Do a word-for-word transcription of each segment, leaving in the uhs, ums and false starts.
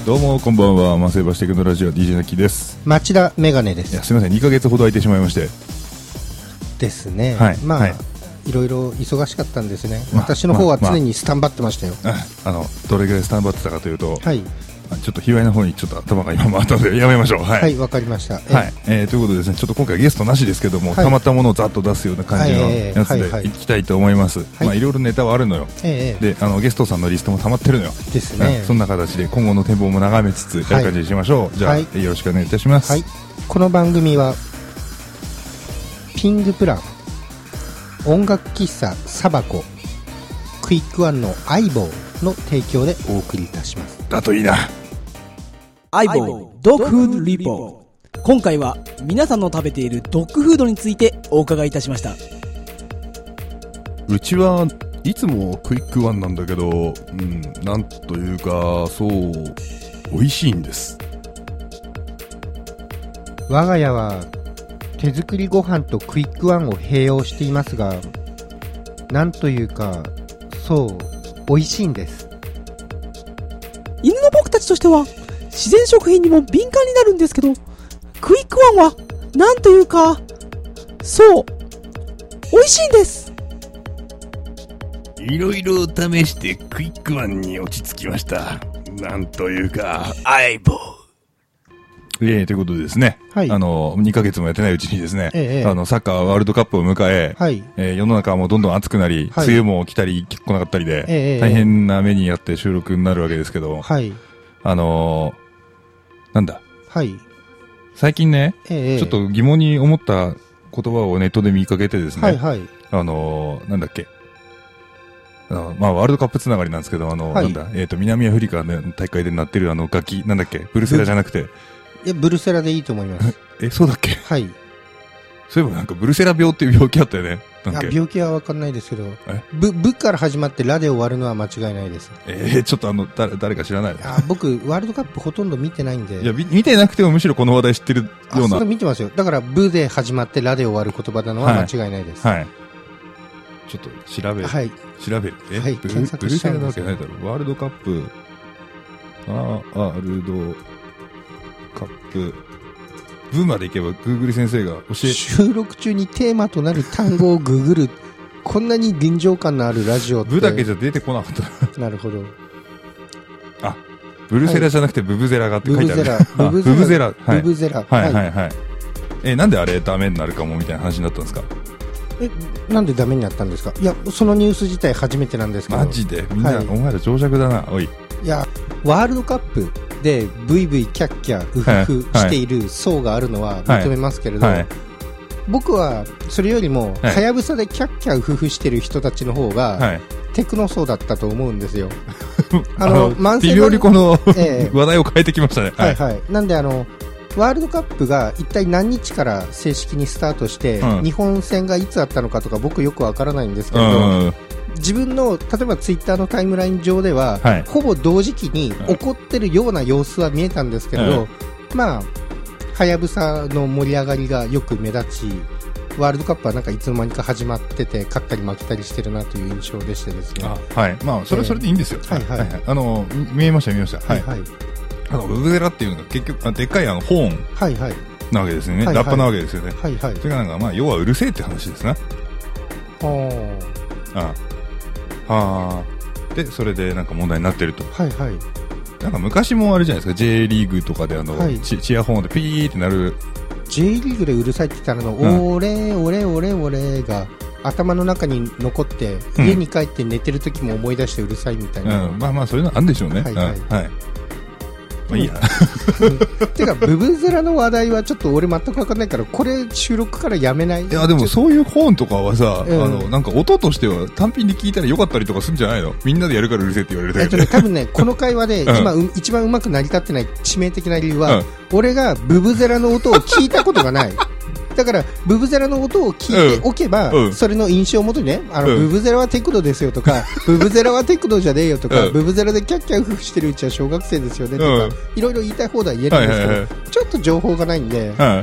どうもこんばんは、マセバシテクのラジオ ディージェー の木です。 町田メガネです。 いやすみません、にかげつほど空いてしまいましてですね、 はい、 まあ、 はい、 いろいろ忙しかったんですね、ま、私の方は常にスタンバってましたよ、 まあまあ、ああのどれぐらいスタンバってたかというと、 はい、 ちょっと卑猥な方にちょっと頭が今回ったのでやめましょう。はい、 はい、わかりました。 はい、えー、ということでですね、ちょっと今回ゲストなしですけども、はい、たまったものをざっと出すような感じのやつでいきたいと思います。はい、まあいろいろネタはあるのよ、えー、であのゲストさんのリストもたまってるのよですね。 そんな形で今後の展望も眺めつつやる感じにしましょう。はい、じゃあ、はい、よろしくお願いいたします。 はい、この番組はピングプラン、音楽喫茶サバコ、クイックワンの相棒の提供でお送りいたします。 だといいな。 相棒ドッグフードリポート。今回は皆さんの食べているドッグフードについてお伺いいたしました。 うちはいつもクイックワンなんだけど、うん、なんというかそう美味しいんです。 我が家は手作りご飯とクイックワンを併用していますが、なんというかそう美味しいんです。 犬の僕たちとしては自然食品にも敏感になるんですけど、クイックワンはなんというかそう美味しいんです。 いろいろ試してクイックワンに落ち着きました。なんというか相棒。えー、ということでですね、はい、あのにかげつもやってないうちにですね、ええ、あのサッカーワールドカップを迎え、はい、えー、世の中はもうどんどん暑くなり、はい、梅雨も来たり来なかったりで、ええ、大変な目にあって収録になるわけですけど、はい、あのー、なんだ、はい、最近ね、ええ、ちょっと疑問に思った言葉をネットで見かけてですね、はいはい、あのー、なんだっけ、あのまあ、ワールドカップつながりなんですけど、あの、はい、なんだ、えーと、南アフリカの大会でなってるあの楽器、なんだっけ、ブルセラじゃなくて、 いや、ブルセラでいいと思います。 え、そうだっけ。はい。そういえばなんかブルセラ病っていう病気あったよね。なんか病気は分かんないですけど、ブ、ブから始まってラで終わるのは間違いないです。 えー、ちょっとあの、誰、誰か知らない。 あ、僕、ワールドカップほとんど見てないんで。 いや、見てなくてもむしろこの話題知ってるような。 あ、それ見てますよ。だから、ブで始まってラで終わる言葉なのは間違いないです。はい。はい、 ちょっと調べる。はい。調べる。え、はい、 ブル、 ブルセラなわけないだろ。ワールドカップ、ワールドカップ、ブまでいけばグーグル先生が教え、 収録中にテーマとなる単語をググるこんなに臨場感のあるラジオってブだけじゃ出てこなかったなるほど。 あ、ブルセラじゃなくてブブゼラがって書いてある。 ブブゼラ、ブブゼラ、 ブブゼラ、はいはいはい。え、なんであれダメになるかもみたいな話になったんですか。え、 なんでダメになったんですか。いや、そのニュース自体初めてなんですけど。 マジでみんな、はい、お前ら長尺だな。おい、 いや、ワールドカップでブイブイキャッキャウフフしている層があるのは認めますけれど、はいはい、僕はそれよりもはやぶさでキャッキャウフフしてる人たちの方が、はい、テクノ層だったと思うんですよ。 あの慢性微妙にこの、えー、話題を変えてきましたね。 はいはい。なんであのワールドカップが一体何日から正式にスタートして、うん、日本戦がいつあったのかとか僕よくわからないんですけれど、うん、自分の例えばツイッターのタイムライン上では、はい、ほぼ同時期に起こってるような様子は見えたんですけれど、うん、まあはやぶさの盛り上がりがよく目立ち、ワールドカップはなんかいつの間にか始まってて勝ったり負けたりしてるなという印象でしてですね。 あ、はい、まあそれはそれでいいんですよ。はいはい、はいはい、あの見えました見えました。はいはい。あのブブゼラっていうのが結局でっかいあのホーンなわけですよね、はいはい、ラッパなわけですよね、はいはい、それがなんかまあ要はうるせえって話ですね。ああああでそれでなんか問題になってると。はいはい。なんか昔もあれじゃないですか、 J リーグとかであの、はい、チ, チアホーンでピーってなる J リーグでうるさいって言ったらの、うん、オレオレオレオレが頭の中に残って、うん、家に帰って寝てる時も思い出してうるさいみたいな、 うん、まあまあそういうのあるんでしょうね。はいはい、はい、はい、まあいいやてかブブゼラの話題はちょっと俺全く分かんないから、これ収録からやめない？ いやでもそういう本とかはさ、うん、あのなんか音としては単品で聞いたらよかったりとかするんじゃないの？みんなでやるからうるせえって言われるだけで、 えっとね、多分ねこの会話で今、うん、一番うまく成り立ってない致命的な理由は、うん、俺がブブゼラの音を聞いたことがないだからブブゼラの音を聞いておけば、うん、それの印象をもとにね、あの、うん、ブブゼラはテクノですよとかブブゼラはテクノじゃねえよとか、うん、ブブゼラでキャッキャウフフしてるうちは小学生ですよねとか、うん、いろいろ言いたい放題言えるんですけど、はいはいはい、ちょっと情報がないんで、はい、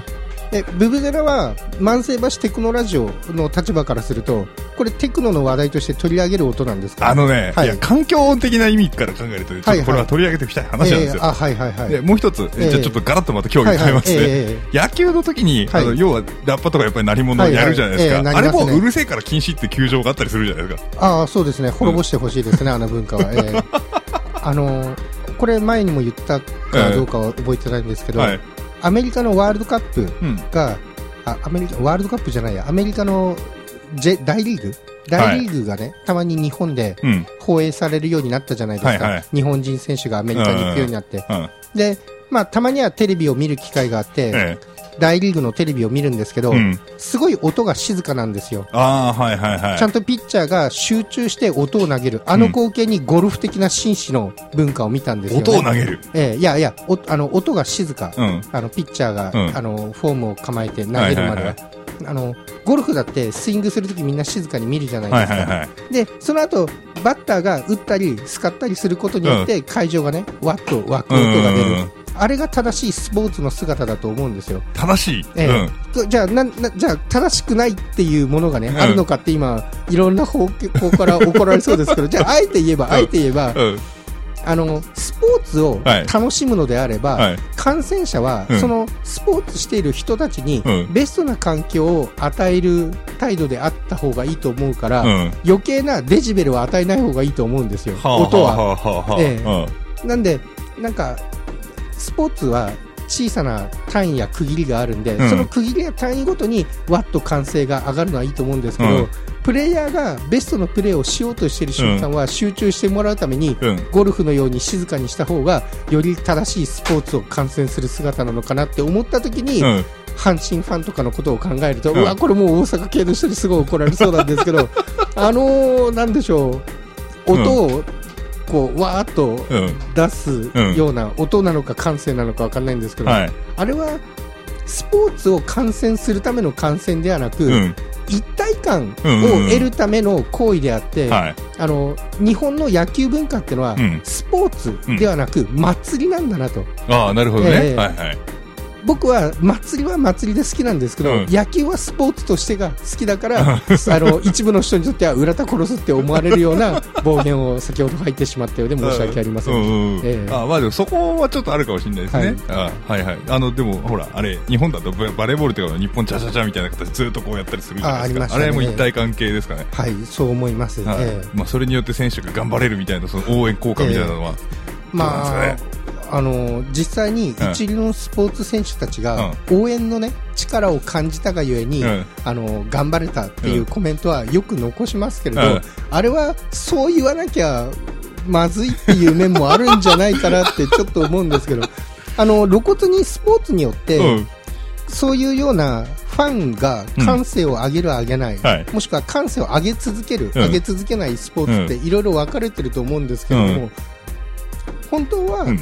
えブブゼラは万世橋テクノラジオの立場からするとこれテクノの話題として取り上げる音なんですか？ あのね、はい、いや環境音的な意味から考えると、ね、ちょっとこれは取り上げておきたい話なんですよ、 えーあはいはいはい、 でもう一つ、えー、じゃあちょっとガラッとまた競技変えますね、はいはいえー、野球の時に、はい、あの要はラッパとかやっぱり鳴り物をやるじゃないですか、はいはいえーね、あれもうるせえから禁止って球場があったりするじゃないですか。 ああそうですね、滅ぼしてほしいですね、うん、あの文化は、えー、あのこれ前にも言ったかどうかは覚えてないんですけど、えーはい、アメリカのワールドカップが、うんあアメリカワールドカップじゃないやアメリカのジェ大リーグ大リーグがね、はい、たまに日本で放映されるようになったじゃないですか、はいはい、日本人選手がアメリカに行くようになって、うんうん、で、まあ、たまにはテレビを見る機会があって、ええ大リーグのテレビを見るんですけど、うん、すごい音が静かなんですよ。 あ、はいはいはい、 ちゃんとピッチャーが集中して音を投げるあの光景にゴルフ的な紳士の文化を見たんですよね。 音を投げる、 えー、いやいやおあの音が静か、うん、あのピッチャーが、うん、あのフォームを構えて投げるまでは、はいはいはい、あのゴルフだってスイングするときみんな静かに見るじゃないですか、はいはいはい、でその後バッターが打ったりスカったりすることによって、うん、会場がねわっと湧く音が出る、うんうんうん、あれが正しいスポーツの姿だと思うんですよ。 正しい、 えーうん、じゃあななじゃあ正しくないっていうものがね、うん、あるのかって今いろんな方向から怒られそうですけどじゃああえて言えば、うん、あえて言えば、うん、あのスポーツを楽しむのであれば、はい、観戦者は、うん、そのスポーツしている人たちに、うん、ベストな環境を与える態度であった方がいいと思うから、うん、余計なデジベルを与えない方がいいと思うんですよ、はあ、音は、はあはあえーはあ、なんでなんかスポーツは小さな単位や区切りがあるんで、うん、その区切りや単位ごとにワッと歓声が上がるのはいいと思うんですけど、うん、プレイヤーがベストのプレーをしようとしている瞬間は集中してもらうために、うん、ゴルフのように静かにした方がより正しいスポーツを観戦する姿なのかなって思った時に、うん、阪神ファンとかのことを考えると、うん、うわこれもう大阪系の人にすごい怒られそうなんですけどあのー、なんでしょう音を、うんこうわーっと出すような音なのか感性なのか分かんないんですけど、うんはい、あれはスポーツを観戦するための観戦ではなく、うん、一体感を得るための行為であって、うんうんうん、あの日本の野球文化っていうのは、うん、スポーツではなく祭りなんだなと、 うん、ああなるほどね、えーはいはい僕は祭りは祭りで好きなんですけど、うん、野球はスポーツとしてが好きだからあの一部の人にとっては浦田殺すって思われるような暴言を先ほど入ってしまったようで申し訳ありません、うんうんうんえー、 あまあでもそこはちょっとあるかもしれないですね、はいあはいはい、あのでもほらあれ日本だとバレーボールとかの日本チャチャチャみたいな形ずっとこうやったりするじゃないですか あ, あ, ね、あれも一体関係ですかね。 はいそう思います、 はいえーまあ、それによって選手が頑張れるみたいなその応援効果みたいなのは、えー、まああの実際に一流のスポーツ選手たちが応援の、ね、力を感じたがゆえに、うん、あの頑張れたっていうコメントはよく残しますけれど、うん、あれはそう言わなきゃまずいっていう面もあるんじゃないかなってちょっと思うんですけどあの露骨にスポーツによって、うん、そういうようなファンが感性を上げる上げない、うんはい、もしくは感性を上げ続ける、うん、上げ続けないスポーツっていろいろ分かれてると思うんですけれども、うん、本当は、うん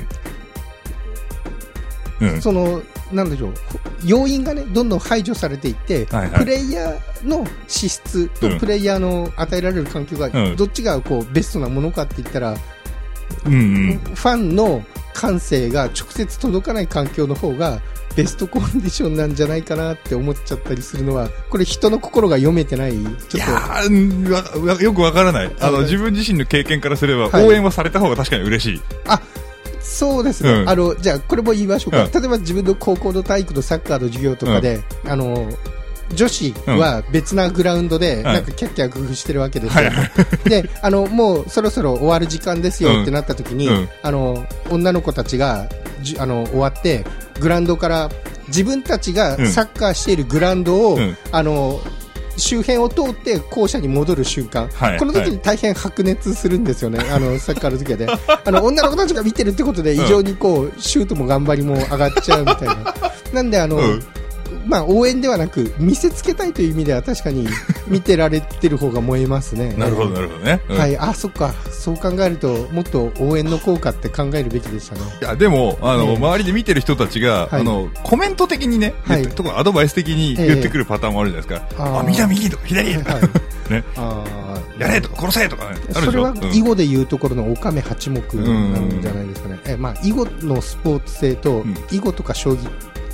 うん、そのなんでしょう要因がねどんどん排除されていって、はいはい、プレイヤーの資質とプレイヤーの与えられる環境がどっちがこうベストなものかって言ったら、うんうん、ファンの感性が直接届かない環境の方がベストコンディションなんじゃないかなって思っちゃったりするのはこれ人の心が読めてないちょっといやーよくわからないあの自分自身の経験からすれば、はい、応援はされた方が確かに嬉しい。 あそうですね、うん、あのじゃあこれも言いましょうか、うん、例えば自分の高校の体育のサッカーの授業とかで、うん、あの女子は別なグラウンドでなんかキャッキャ工夫してるわけですよ、はい、であのもうそろそろ終わる時間ですよってなった時に、うん、あの女の子たちがじあの終わってグラウンドから自分たちがサッカーしているグラウンドを、うん、あの周辺を通って校舎に戻る瞬間、はい、この時に大変白熱するんですよね、はい、あのサッカーの時はねあの女の子たちが見てるってことで異常にこうシュートも頑張りも上がっちゃうみたいななんであの、うんまあ、応援ではなく見せつけたいという意味では確かに見てられてる方が燃えますねなるほどなるほどね、うん、 はいあそっかそう考えるともっと応援の効果って考えるべきでしたね。 いやでもあの、えー、周りで見てる人たちが、はい、あのコメント的にね、はい、とかアドバイス的に言ってくるパターンもあるじゃないですか、えー、あ右だ右とか左とか、はいね、あやれとか殺せとかねあるでしょ。 それは囲碁でいうところのオカメ八目なんじゃないですかね、うんえーまあ、囲碁のスポーツ性と、うん、囲碁とか将棋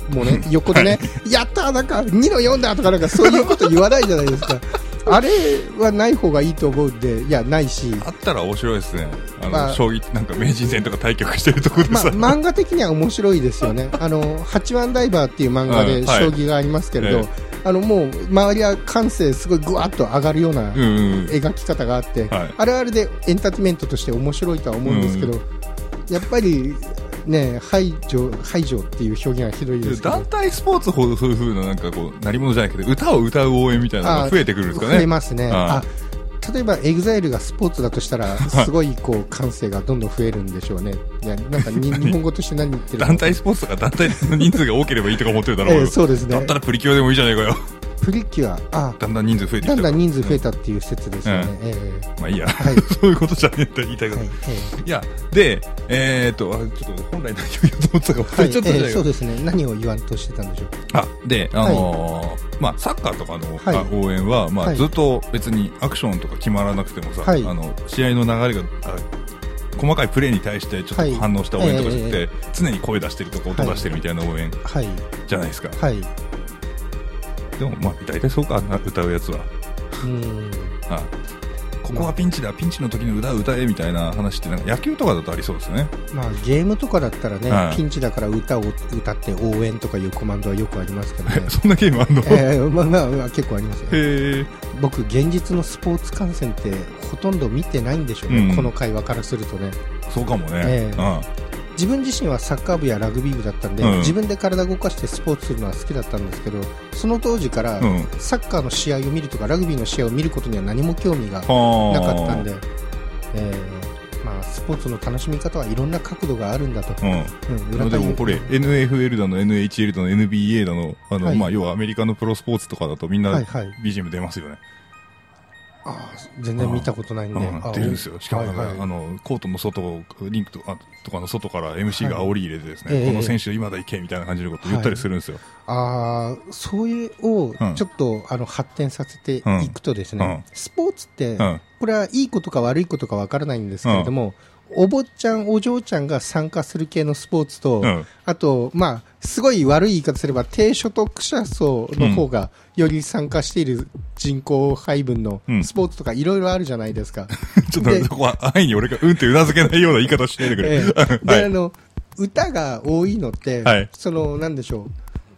もね、横でね、はい、やったーなんかにのよんだとかなんかそういうこと言わないじゃないですか。あれはない方がいいと思うんで、いや、ないし。 あったら面白いですね。あの、まあ、将棋ってなんか名人戦とか対局してるところでさ。 まあ、漫画的には面白いですよね。あの、八番ダイバーっていう漫画で将棋がありますけれど、はい、あの、もう、周りは感性すごいぐわっと上がるような描き方があって、うんうんはい、あれはあれでエンターテインメントとして面白いとは思うんですけど、うんうん、やっぱり、ね、排除、排除っていう表現はひどいですけど、 団体スポーツほどそういう風ななんかこう、鳴り物じゃなくて、歌を歌う応援みたいなのが増えてくるんですかね。 増えますね。ああ例えばエグザイルがスポーツだとしたらすごいこう感性がどんどん増えるんでしょうね。いやなんか日本語として何言ってるの団体スポーツとか団体の人数が多ければいいとか思ってるだろうけど、 えー、そうですね。 だったらプリキュアでもいいじゃないかよ。 プリキュア、あだんだん人数増えてきた。 だんだん人数増えたっていう説ですよね。 うんえー、まあいいや、はい、そういうことじゃねえって言いたいこと。はいえー、いやでえー、っとちょっと本来何を言おうと思ってたか忘れちゃったじゃないか、はいえー、 そうですね。何を言わんとしてたんでしょう。 あであのーはいまあ、サッカーとかの、はい、応援は、まあはい、ずっと別にアクションとか決まらなくてもさ、はい、あの試合の流れが細かいプレーに対してちょっと反応した応援とかじゃなくて、はいえー、常に声出してるとか音出してるみたいな応援じゃないですか、はい、でもまあ大体そうか歌うやつはうんあここはピンチだ、まあ、ピンチの時の歌を歌えみたいな話ってなんか野球とかだとありそうですね。 まあゲームとかだったらね、はい、ピンチだから歌を歌って応援とかいうコマンドはよくありますけどね。 そんなゲームあるの？ えー、まあまあ、まあ、結構ありますね。へ僕現実のスポーツ観戦ってほとんど見てないんでしょうね、うん、この会話からするとね。 そうかもね、えーうん自分自身はサッカー部やラグビー部だったんで、うん、自分で体を動かしてスポーツするのは好きだったんですけど、その当時からサッカーの試合を見るとかラグビーの試合を見ることには何も興味がなかったんで、えーまあ、スポーツの楽しみ方はいろんな角度があるんだと、うんうん、でもこれ エヌエフエル だの エヌエイチエル だの エヌビーエー だの、あの、はいまあ、要はアメリカのプロスポーツとかだとみんな ビージーエム 出ますよね、はいはいあ全然見たことないんで、 うん、出るんですよ。しかも、はいはい、あのコートの外、リンクとかとかの外から エムシー が煽り入れてですね、はい、この選手今だ行けみたいな感じのことを言ったりするんですよ。 はい、あそういうをちょっと、うん、あの発展させていくとですね、うん、スポーツって、うん、これはいいことか悪いことかわからないんですけれども、うんお坊ちゃんお嬢ちゃんが参加する系のスポーツと、うん、あとまあすごい悪い言い方すれば低所得者層の方がより参加している人口配分のスポーツとかいろいろあるじゃないですか、 うん、ちょっとそこは安易に俺がうんってうなずけないような言い方しないでくれ、えー、で、はい、あの歌が多いのって、はい、そのなんでしょう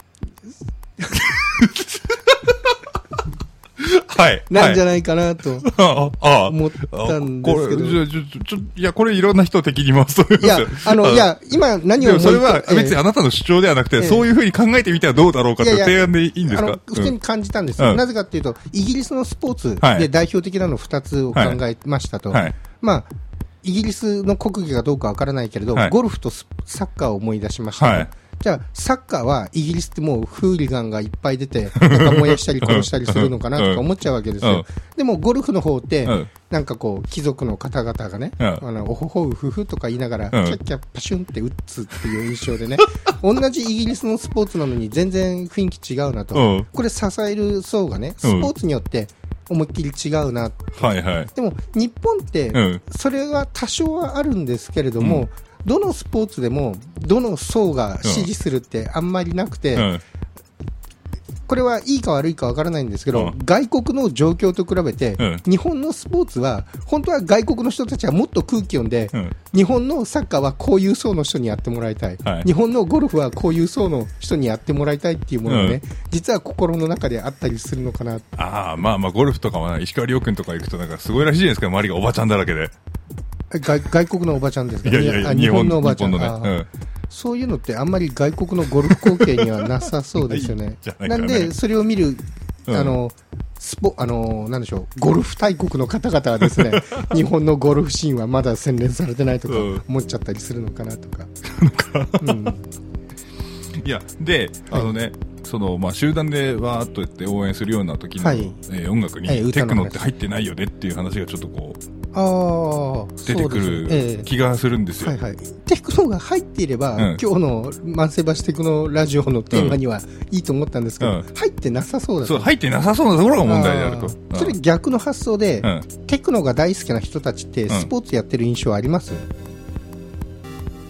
はい。 なんじゃないかなと思ったんですけど。 これ、ちょ、ちょ、いや、これいろんな人を敵に回すと思いますよ。 いや、あの、いや、今何を思いそれは別にあなたの主張ではなくて、えー、そういうふうに考えてみてはどうだろうかという提案でいいんですか？いやいやあの普通に感じたんですよ、うん。なぜかっていうと、イギリスのスポーツで代表的なのふたつを考えましたと。はいはい、まあ、イギリスの国技がどうかわからないけれど、はい、ゴルフとサッカーを思い出しました、はい。じゃあサッカーはイギリスってもうフーリガンがいっぱい出てなんか燃やしたり殺したりするのかなとか思っちゃうわけですよ、うん、でもゴルフの方って、うん、なんかこう貴族の方々がね、うん、あのおほほうふふとか言いながら、うん、キャッキャッパシュンって打つっていう印象でね同じイギリスのスポーツなのに全然雰囲気違うなと、うん、これ支える層がねスポーツによって思いっきり違うな、 はいはい、 でも日本ってそれは多少はあるんですけれども、うんどのスポーツでもどの層が支持するってあんまりなくて、うん、これはいいか悪いかわからないんですけど、うん、外国の状況と比べて、うん、日本のスポーツは本当は外国の人たちはもっと空気読んで、うん、日本のサッカーはこういう層の人にやってもらいたい、はい、日本のゴルフはこういう層の人にやってもらいたいっていうものがね、うん、実は心の中であったりするのかな。 ああまあまあゴルフとかは石川遼君とか行くとなんかすごいらしいじゃないですか、周りがおばちゃんだらけで。 外, 外国のおばちゃんですか？ いやいやいや日本のおばちゃん、 ねうん、 そういうのってあんまり外国のゴルフ光景にはなさそうですよね。な, なんでそれを見るあの、うん、スポあのなんでしょうゴルフ大国の方々はですね日本のゴルフシーンはまだ洗練されてないとか思っちゃったりするのかなとか、 うん、いやであのね、はいそのまあ、集団でわーっとやって応援するような時の、はいえー、音楽に、はい、テクノって入ってないよねっていう話がちょっとこうあ出てくる気がするんですよ、 えーはいはい、テクノが入っていれば、うん、今日の万世橋テクノラジオのテーマにはいいと思ったんですけど、うん、入ってなさそうだそう入ってなさそうなところが問題であると、うん、 それ逆の発想で、うん、テクノが大好きな人たちってスポーツやってる印象あります？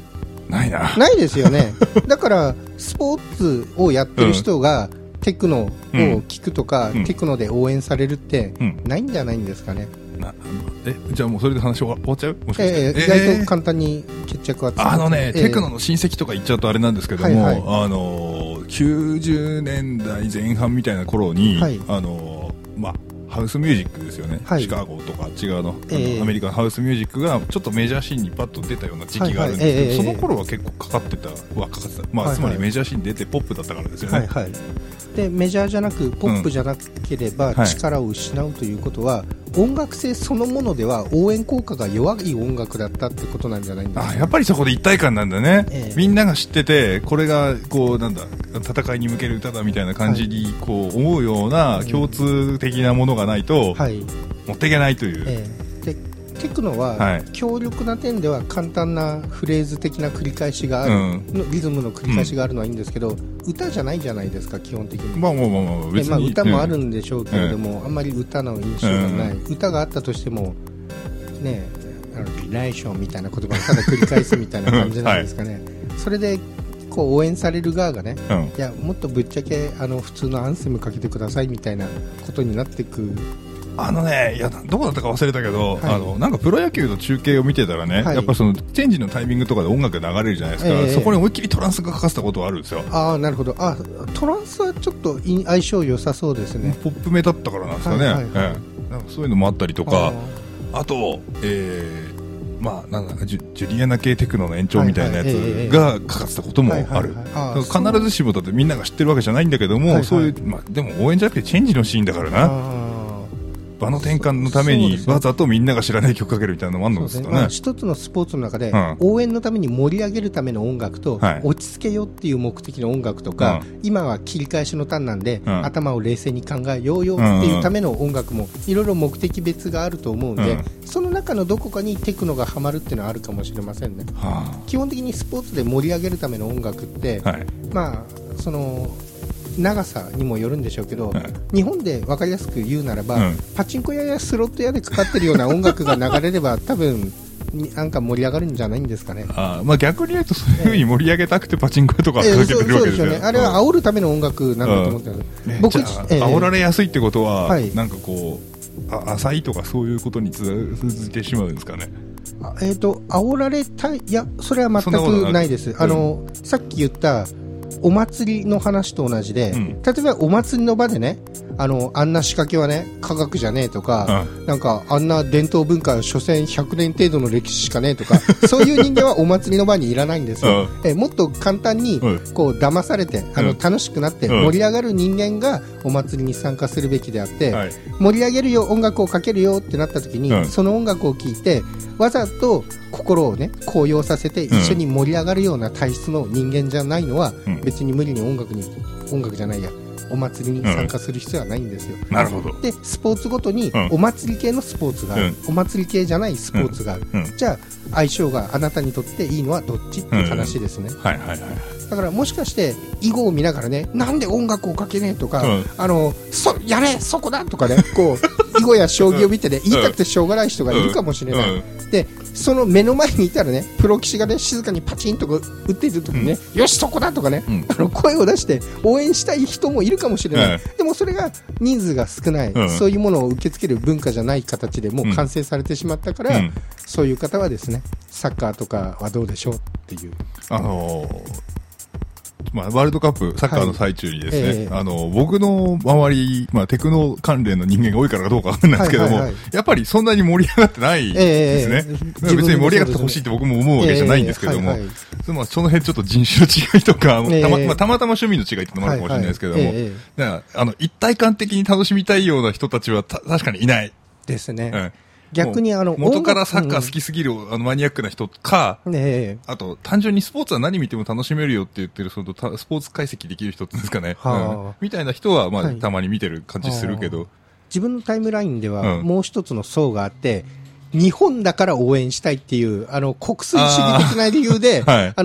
ないな。 ないですよね。だから、スポーツをやってる人が、テクノを聞くとか、うん、テクノで応援されるって、ないんじゃないんですかね。 なえじゃあもうそれで話終わっちゃうもしかして、 えー、意外と簡単に決着はつあのね、えー、テクノの親戚とか言っちゃうとあれなんですけども、はいはい、あのきゅうじゅうねんだいぜん半みたいな頃に、はい、あのまあハウスミュージックですよね、はい、シカゴとか違うの、えー、アメリカのハウスミュージックがちょっとメジャーシーンにパッと出たような時期があるんですけど、はいはいえー、その頃は結構かかってたはかかってた、まあはいはい、つまりメジャーシーンに出てポップだったからですよね、はいはい、 でメジャーじゃなくポップじゃなければ力を失うということは、はい、音楽性そのものでは応援効果が弱い音楽だったってことなんじゃないんですか。 あ、やっぱりそこで一体感なんだね、えー、みんなが知っててこれがこうなんだ戦いに向ける歌だみたいな感じにこう思うような共通的なものがないと、はい、持っていけないという、えー、でテクノは強力な点では簡単なフレーズ的な繰り返しがある、うん、リズムの繰り返しがあるのはいいんですけど、うん、歌じゃないじゃないですか基本的に。 まあまあまあまあ別に、 まあ、歌もあるんでしょうけれども、うん、あんまり歌の印象がない、うん、歌があったとしてもねあのリライションみたいな言葉をただ繰り返すみたいな感じなんですかね、はい、それでこう応援される側がね、うん、いやもっとぶっちゃけあの普通のアンセムかけてくださいみたいなことになっていく。 あのね、いやどこだったか忘れたけど、はい、あのなんかプロ野球の中継を見てたらね、はい、やっぱそのチェンジのタイミングとかで音楽が流れるじゃないですか、えー、そこに思いっきりトランスがかかってたことがあるんですよ。 ああなるほど。あトランスはちょっと相性良さそうですね。 ポップめだったからなんですかね、はいはいはい、えー、なんかそういうのもあったりとか、あ, あと、えーまあ、なんかジ ュ, ジュリアナ系テクノの延長みたいなやつがかかってたこともある。必ずしもだってみんなが知ってるわけじゃないんだけども、はいはい、そういう、まあ、でも応援じゃなくてチェンジのシーンだからな。場の転換のためにわざとみんなが知らない曲かけるみたいなのもあるんですかね。まあ、 一つのスポーツの中で、うん、応援のために盛り上げるための音楽と、はい、落ち着けよっていう目的の音楽とか、うん、今は切り返しのターンなんで、うん、頭を冷静に考えようよっていうための音楽もいろいろ目的別があると思うんで、うん、その中のどこかにテクノがハマるっていうのはあるかもしれませんね、はあ、基本的にスポーツで盛り上げるための音楽って、はい、まあその長さにもよるんでしょうけど、はい、日本で分かりやすく言うならば、うん、パチンコ屋やスロット屋でかかってるような音楽が流れれば多分なんか盛り上がるんじゃないんですかね。 あ、まあ、逆に言うとそういう風に盛り上げたくてパチンコ屋とかかけてるわけですよ、えー、そうですよね。 あれは煽るための音楽なんだと思ってます、うんね、僕、 じゃあ、えー、煽られやすいってことは、はい、なんかこうあ浅いとかそういうことに通じてしまうんですかね。 あ、えーと煽られたい、いやそれは全くないです。あの、うん、さっき言ったお祭りの話と同じで、うん、例えばお祭りの場でね、あのあんな仕掛けはね科学じゃねえとか、うん、なんかあんな伝統文化は所詮ひゃくねん程度の歴史しかねえとかそういう人間はお祭りの場にいらないんですよ、うん、えもっと簡単にこう騙されて、あの楽しくなって盛り上がる人間がお祭りに参加するべきであって、うん、盛り上げるよ音楽をかけるよってなった時に、うん、その音楽を聴いてわざと心をね高揚させて一緒に盛り上がるような体質の人間じゃないのは、うん、別に無理に音楽に音楽じゃないやお祭りに参加する必要はないんですよ、 うん、なるほど。 でスポーツごとにお祭り系のスポーツがある、うん、お祭り系じゃないスポーツがある、うんうん、じゃあ相性があなたにとっていいのはどっちっていう話ですね、うんうん、はいはいはい。だからもしかして囲碁を見ながらねなんで音楽をかけねえとか、うん、あのそやれそこだとかねこう囲碁や将棋を見てね言いたくてしょうがない人がいるかもしれない、うんうん、でその目の前にいたらねプロ棋士がね静かにパチンとか打っている時にね、うん、よしそこだとかね、うん、あの声を出して応援したい人もいるかもしれない、うん、でもそれが人数が少ない、うん、そういうものを受け付ける文化じゃない形でもう完成されてしまったから、うん、そういう方はですねサッカーとかはどうでしょうっていう、 あのーまあ、ワールドカップサッカーの最中にですね、はいえー、あの僕の周り、まあ、テクノ関連の人間が多いからどうかわかんないですけども、はいはいはい、やっぱりそんなに盛り上がってないですね、えー、別に盛り上がってほしいって僕も思うわけじゃないんですけども、えーはいはい、そのその辺ちょっと人種の違いとか、えーたままあ、たまたま趣味の違いってのもあるかもしれないですけども、はいはいえー、だからあの一体感的に楽しみたいような人たちはた確かにいないですね、 うん逆にあの元からサッカー好きすぎる、うん、あのマニアックな人か、ね、あと単純にスポーツは何見ても楽しめるよって言ってるそのスポーツ解析できる人っていうんですかね、はあうん、みたいな人は、まあはい、たまに見てる感じするけど、はあ、 自分のタイムラインではもう一つの層があって、うん、日本だから応援したいっていうあの国粋主義的な理由で あ,、はい、あの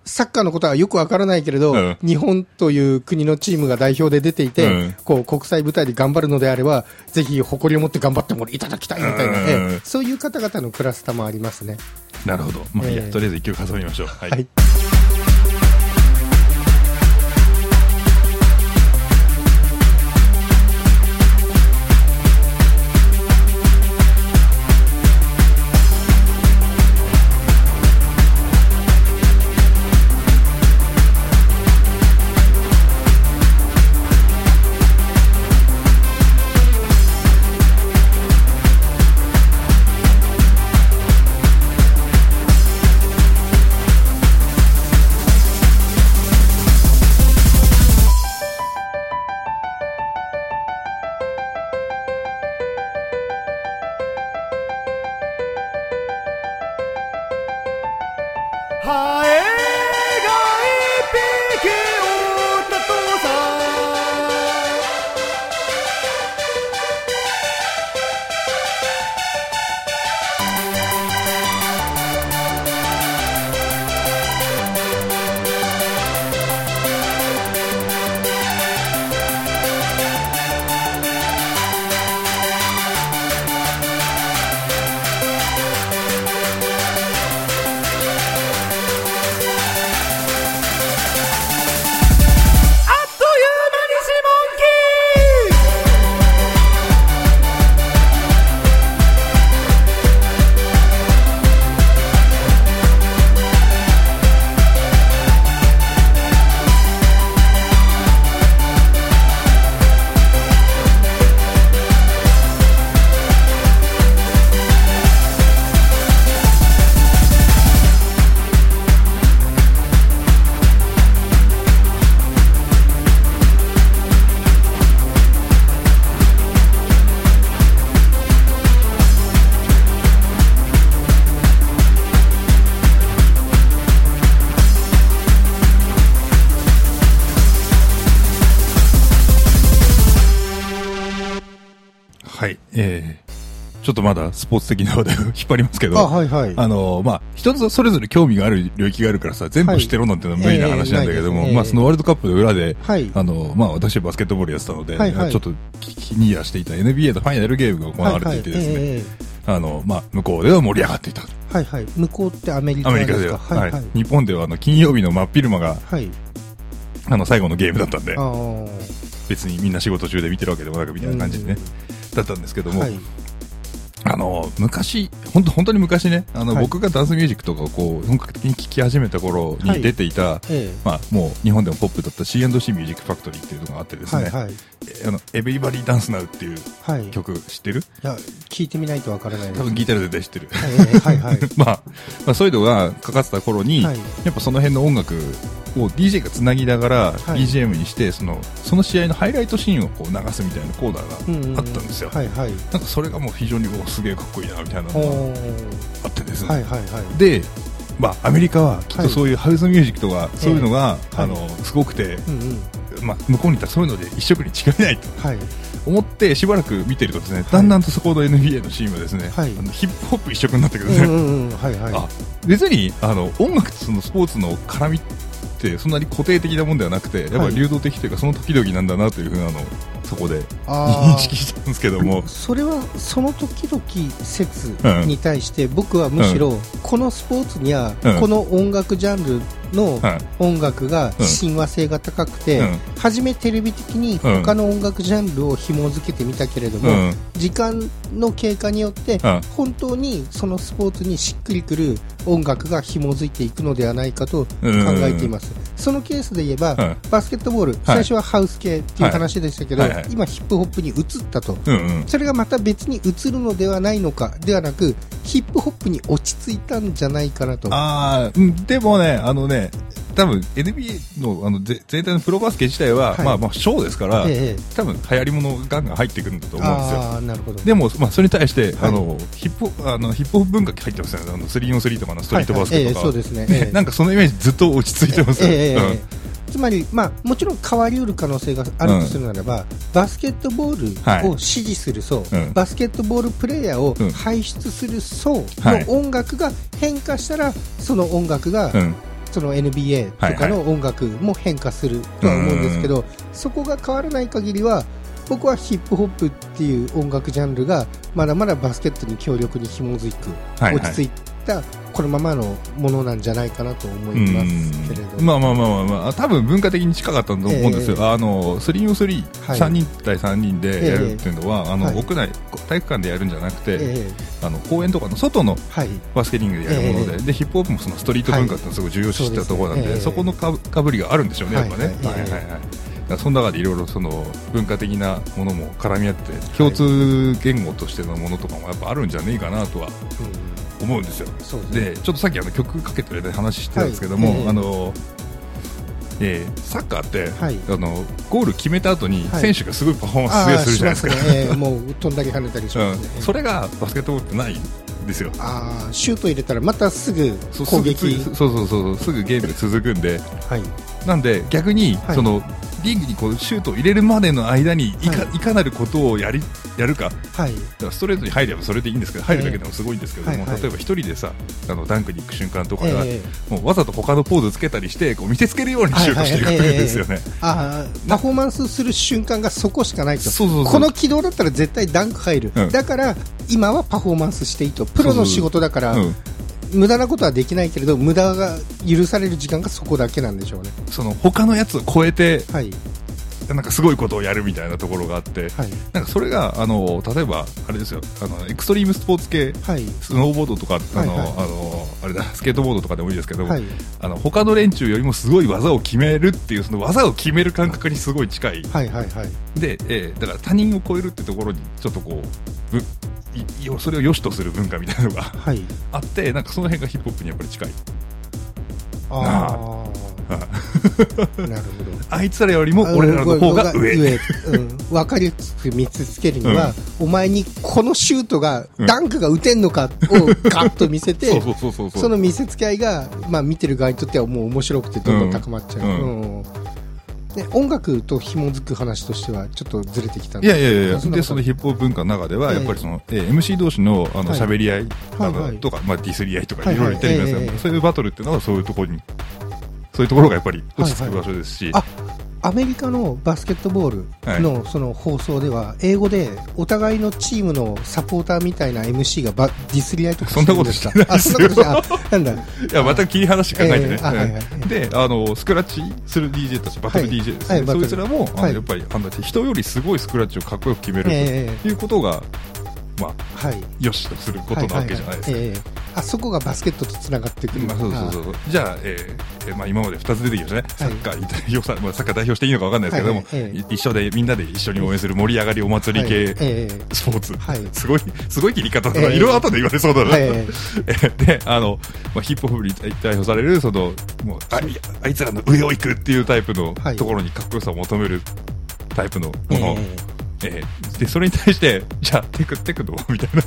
サッカーのことはよくわからないけれど、うん、日本という国のチームが代表で出ていて、うん、こう国際舞台で頑張るのであればぜひ誇りを持って頑張ってもいただきたいみたいな、うんえー、そういう方々のクラスターもありますね。 なるほど、まあいいや、えー、とりあえず一曲挟みましょう。はい、はいはい、えー、ちょっとまだスポーツ的な話題を引っ張りますけど、 あ、はいはい、 あのまあ一つそれぞれ興味がある領域があるからさ、全部知ってろなんてのは無理な話なんだけども、はいえーまあそのワールドカップの裏で、はい、あのまあ私はバスケットボールやってたので、はいはい、ちょっと気にはしていた エヌビーエー のファイナルゲームが行われていてですね、はいはいえー、あのまあ向こうでは盛り上がっていた。 はいはい。向こうってアメリカですか。アメリカでは、はいはい、 日本ではあの金曜日の真っ昼間が、はい、あの最後のゲームだったんで、 あ別にみんな仕事中で見てるわけでもなくみたいな感じでね、だったんですけども、はい、あの昔本当本当に昔ね、あの、はい、僕がダンスミュージックとかをこう本格的に聴き始めた頃に出ていた、はいええ、まあもう日本でもポップだった シーアンドシー ミュージックファクトリーっていうのがあってですね、はいはい、あのエブリバディダンスナウっていう曲知ってる？ はい、いや聞いてみないとわからないです。 多分聞いたら絶対知ってる。 はいはいはい、 まあ、まあそういうのがかかってた頃に、はい、やっぱその辺の音楽を ディージェー がつなぎながら ビージーエム にして、はい、そのその試合のハイライトシーンをこう流すみたいなコーナーがあったんですよ。うんうんはいはい、なんかそれがもう非常におすげえかっこいいなみたいなのがあってですね。はいはいはい、で、まあアメリカはきっとそういうハウスミュージックとかそういうのが、えー、あのすごくて、うんうんまあ、向こうにいたらそういうので一色に違いないと、はい、思ってしばらく見てるとですね、だんだんとそこの エヌビーエー のチームはですね、はい、あのヒップホップ一色になってくるんですね。うんうんうんはいはい、あ別にあの音楽とそのスポーツの絡みってそんなに固定的なもんではなくて、やっぱり流動的というかその時々なんだなというふうなのをそこで認識したんですけども、 それはその時々説に対して僕はむしろこのスポーツにはこの音楽ジャンルの音楽が親和性が高くて、初めテレビ的に他の音楽ジャンルを紐付けてみたけれども、時間の経過によって本当にそのスポーツにしっくりくる音楽が紐づいていくのではないかと考えています。そのケースで言えば、バスケットボール、最初はハウス系っていう話でしたけど、今ヒップホップに移ったと、それがまた別に移るのではないのかではなく、ヒップホップに落ち着いたんじゃないかなと。 あー、でもね、あのね、多分 エヌビーエー の, あの全体のプロバスケ自体は、はいまあ、まあショーですから、ええ、多分流行り物がガンガン入ってくるんだと思うんですよ。 あなるほど。 でも、まあ、それに対して、はい、あのヒップあのヒップホップ文化入ってますよね。あの スリーオンスリー とかのストリートバスケとか、 はいはいええ、そうですね、ええ、 なんかそのイメージずっと落ち着いてますよ、 ええうんつまり、まあ、もちろん変わりうる可能性があるとするならば、うん、バスケットボールを支持する層、はい、バスケットボールプレーヤーを輩出する層の音楽が変化したら、その音楽が、うんその エヌビーエー とかの音楽も変化するとは思うんですけど、はいはい、そこが変わらない限りは僕はヒップホップっていう音楽ジャンルがまだまだバスケットに強力に紐づく、はいはい、落ち着いたこのままのものなんじゃないかなと思いますけれど、 まあまあまあまあ、まあ、多分文化的に近かったと思うんですよ、えー、あの スリーオンスリー、はい、さんにん対さんにんでやるっていうのは、えー、あの、はい、屋内体育館でやるんじゃなくて、えー、あの公園とかの外のバスケリングでやるもので、はい、でヒップホップもそのストリート文化ってのすごい重要視したところなんで、はい、そこのかかぶりがあるんでしょうね、やっぱね。その中でいろいろその文化的なものも絡み合って共通言語としてのものとかもやっぱあるんじゃねえかなとは思うんですよ。でちょっとさっきあの曲かけてる間に話してたんですけども、はい、あのえー、サッカーって、はい、あのゴール決めた後に選手がすごいパフォーマンスするじゃないですか、はい、 ねえー、もう飛んだり跳ねたりしますね、 うん、それがバスケットボールってないんですよ。 あシュート入れたらまたすぐ攻撃、 そうそうそうそう、すぐゲームが続くんで、はい、なんで逆に、はい、そのリングにこうシュートを入れるまでの間にいか、はい、いかなることをやりやるか、はい、だからストレートに入ればそれでいいんですけど、入るだけでもすごいんですけども、えーはいはい、例えば一人でさあのダンクに行く瞬間とかが、えー、もうわざと他のポーズつけたりしてこう見せつけるようにシュートしていくんですよね、はいはいえー、 あパフォーマンスする瞬間がそこしかないと。そうそうそう、この軌道だったら絶対ダンク入る、うん、だから今はパフォーマンスしていいと。プロの仕事だからそうそうそう、うん無駄なことはできないけれど無駄が許される時間がそこだけなんでしょうね。 その他のやつを超えて、はい、なんかすごいことをやるみたいなところがあって、はい、なんかそれがあの例えばあれですよ、あのエクストリームスポーツ系、はい、スノーボードとかあの、はいはい、あのあれだスケートボードとかでもいいですけど、はい、あの他の連中よりもすごい技を決めるっていうその技を決める感覚にすごい近い、はいはいはい、で、えー、だから他人を超えるってところにちょっとこうそれを良しとする文化みたいなのが、はい、あってなんかその辺がヒップホップにやっぱり近い。ああなるほど。あいつらよりも俺らの方が上、上、 うん、分かりやすく見せつけるには、うん、お前にこのシュートが、うん、ダンクが打てんのかをガッと見せてその見せつけ合いが、まあ、見てる側にとってはもう面白くてどんどん高まっちゃう、うんうんうんで音楽と紐づく話としてはちょっとずれてきたんでいやいやいやでそのヒップホップ文化の中ではやっぱりその、えー、エムシー 同士のあの喋り合い、はい、あの、はい、とか、まあ、ディスり合いとかいろいろ言ってるんですけど、はいはい、そういうバトルっていうのはそういうところにそういうところがやっぱり落ち着く場所ですし、はいはい、 あアメリカのバスケットボール の, その放送では英語でお互いのチームのサポーターみたいな エムシー がバディスり合いとかしてるんですか。 そんなことしてないですよ。あ、そんなことしてなんだ。いやまた切り離して考えてね、えーはいはいはい、であのスクラッチする ディージェー たちバトル ディージェー ですね、はいはい、そいつらもあの、はい、やっぱりあの人よりすごいスクラッチをかっこよく決めるということが、まあはい、よしとすることなわけじゃないですか、はいはいはいえー、 あそこがバスケットとつながってくる、 まあ、そうそうそうじゃあ、えーまあ、今までふたつ出てきましたね、はい、サッカー代表さ、まあ、サッカー代表していいのか分かんないですけども、はいはいえー、一緒でみんなで一緒に応援する盛り上がりお祭り系スポーツ、はいえー、すごいすごい切り方だな、えー、いろいろ後で言われそうだな、えー、であの、まあ、ヒップホップに代表されるそのもう あ, いあいつらの上を行くっていうタイプのところにかっこよさを求めるタイプのもの、えーえー、でそれに対してじゃあテクテクノみたいな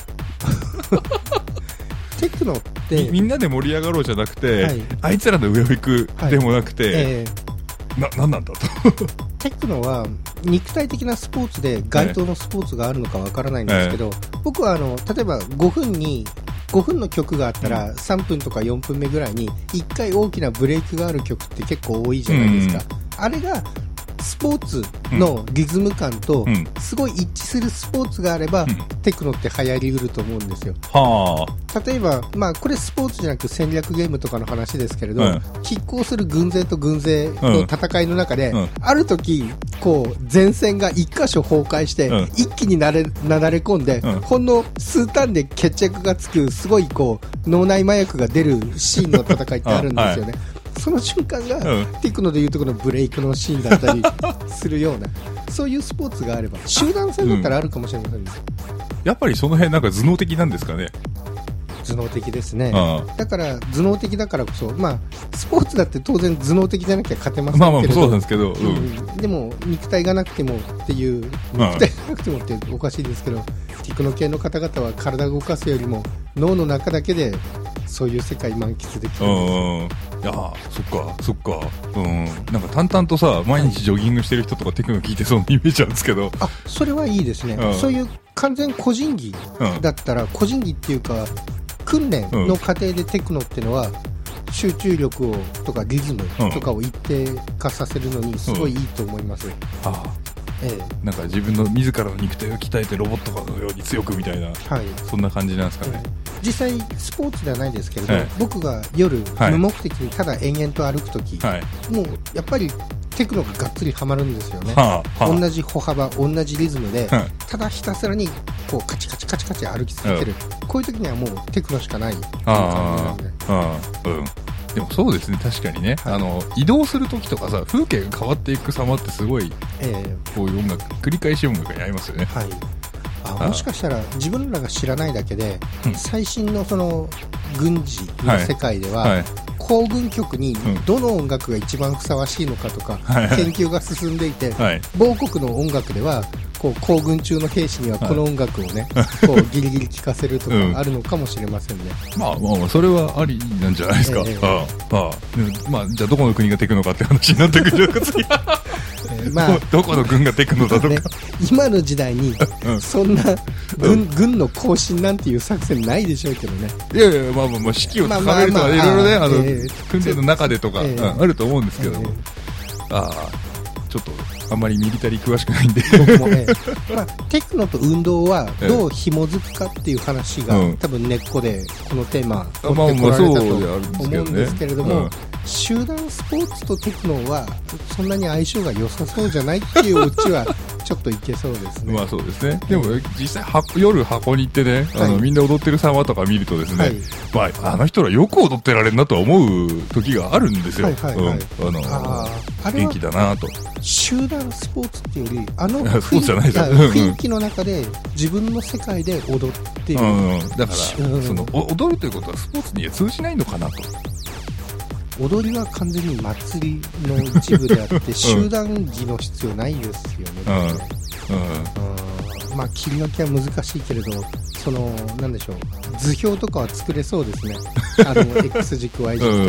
テクノってみ, みんなで盛り上がろうじゃなくて、はい、あいつらの上を行くでもなくて、はいえー、な何なんだとテクノは肉体的なスポーツで該当のスポーツがあるのかわからないんですけど、えー、僕はあの例えばごふんにごふんの曲があったらさんぷんとかよんぷんめぐらいにいっかい大きなブレイクがある曲って結構多いじゃないですか、うん、あれがスポーツのリズム感とすごい一致するスポーツがあれば、うん、テクノって流行りうると思うんですよ。はあ、例えば、まあ、これスポーツじゃなく戦略ゲームとかの話ですけれど、うん、拮抗する軍勢と軍勢の戦いの中で、うん、ある時こう前線が一箇所崩壊して、うん、一気になれなだれ込んで、うん、ほんの数単で決着がつくすごいこう脳内麻薬が出るシーンの戦いってあるんですよね。その瞬間が、うん、テクノでいうところのブレイクのシーンだったりするようなそういうスポーツがあれば集団戦だったらあるかもしれませんね、 うん、やっぱりその辺なんか頭脳的なんですかね。 頭脳的ですね。だから頭脳的だからこそ、まあ、スポーツだって当然頭脳的じゃなきゃ勝てませんけれど、まあまあそうなんですけど、うんうん、でも肉体がなくてもっていう肉体がなくてもっておかしいですけど、テクノ系の方々は体を動かすよりも脳の中だけでそういう世界満喫できる。うんいやそっかそっか、うん、なんか淡々とさ毎日ジョギングしてる人とかテクノ聞いてそうなイメージなんですけど、 あそれはいいですね、うん、そういう完全個人技だったら、うん、個人技っていうか訓練の過程でテクノっていうのは集中力をとかリズムとかを一定化させるのにすごいいいと思います、うん、 ああ、ええ、なんか自分の自らの肉体を鍛えてロボットのように強くみたいな、はい、そんな感じなんですかね、ええ、 実際スポーツではないですけれど、はい、僕が夜、はい、無目的にただ延々と歩くとき、はい、もうやっぱりテクノががっつりはまるんですよね、はあはあ、同じ歩幅同じリズムで、はあ、ただひたすらにこうカチカチカチカチ歩き続ける、うん、こういう時にはもうテクノしかない感じなんで、ああ、うん、 でもそうですね、確かにね、はい、あの移動する時とかさ、風景が変わっていく様ってすごい、えー、こういう音楽繰り返し音楽に合いますよね、はい、 あ、もしかしたら自分らが知らないだけで、うん、最新のその軍事の世界では、はいはい、行軍曲にどの音楽が一番ふさわしいのかとか、はいはい、研究が進んでいて、はい、某国の音楽ではこう行軍中の兵士にはこの音楽をね、はい、こうギリギリ聴かせるとかあるのかもしれませんね、うん、 まあまあそれはありなんじゃないですか、えー、ああ、ああ、まあ、じゃあどこの国がテクノかって話になってくるじゃないですかえーまあ、どこの軍がテクノだとか、ね、 今の時代にそんな 軍,、うん、軍の行進なんていう作戦ないでしょうけどね。 いやいや、まあまあ、まあ、指揮を高めるとかいろいろね、あの、えー、訓練の中でとか、えーうん、あると思うんですけど、えー、ああ、ちょっとあんまりミリタリー詳しくないんで僕も、 えーまあ、テクノと運動はどう紐づくかっていう話が、えー、多分根っこでこのテーマ持ってこられたと思うんですけれども、集団スポーツとテクノはそんなに相性が良さそうじゃないっていうオチはちょっといけそうですね。 まあそうですね。でも実際は夜箱に行ってね、あの、はい、みんな踊ってる様とか見るとですね、はい、まあ、あの人らよく踊ってられるなとは思う時があるんですよ。はいはいはい、うん、あのあ元気だなと。 集団スポーツっていうよりあの雰囲気の中で自分の世界で踊っている、 うんうん、だから、うん、その踊るということはスポーツには通じないのかなと。 踊りは完全に祭りの一部であって集団技の必要ないですよね、うんうんうん、まあ切り分けは難しいけれど、そのなんでしょう、図表とかは作れそうですねあの X 軸 Y 軸と、うん、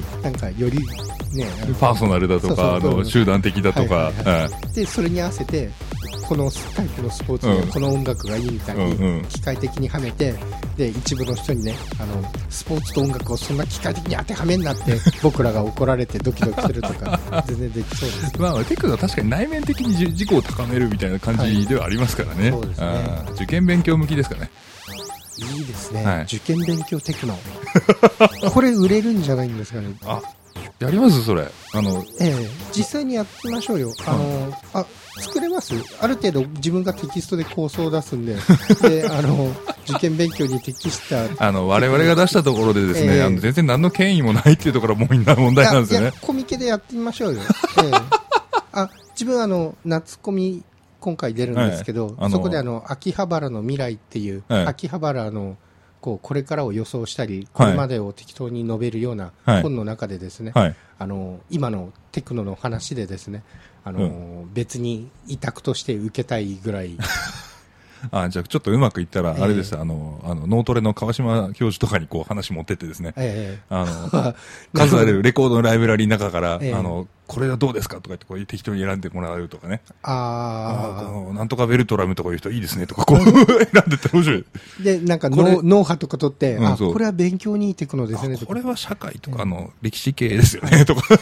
なんかよりねパーソナルだとか、そうそう、あの集団的だとか、はいはいはい、 でそれに合わせてこのタイプのスポーツにはこの音楽がいいみたいに機械的にはめて、で一部の人にね、あのスポーツと音楽をそんな機械的に当てはめんなって僕らが怒られてドキドキするとか全然できそうです、ね、 まあテクノは確かに内面的に自己を高めるみたいな感じではありますからね、はい、そうですね。あ、受験勉強向きですかね。 いいですね、はい、受験勉強テクノこれ売れるんじゃないんですかね。 あ、やりますそれ。あの、 ええ、実際にやってみましょうよ。あの、うん、あ、作れます。ある程度自分がテキストで構想を出すんで、で、あの受験勉強に適したあの我々が出したところでですね、えー、あの全然何の権威もないっていうところが問題なんですよね。いや、 コミケでやってみましょうよ。えー、あ、自分あの夏コミ今回出るんですけど、はい、そこであの秋葉原の未来っていう、はい、秋葉原のこうこれからを予想したり、これまでを適当に述べるような本の中でですね、はい、あの今のテクノの話でですね、あの、うん、別に委託として受けたいぐらいあ、じゃあちょっとうまくいったらあれです、えー、あのあの脳トレの川島教授とかにこう話持ってってですね、えー、あの数あるレコードのライブラリーの中から、えー、あのこれはどうですかとか言ってこう適当に選んでもらうとかね、ああのなんとかベルトラムとかいう人いいですねとかこう選んでって面白いで、なんか脳脳波とか取って、うん、あ、これは勉強にいいテクノですねとか、 これは社会とか、えー、あの歴史系ですよねとか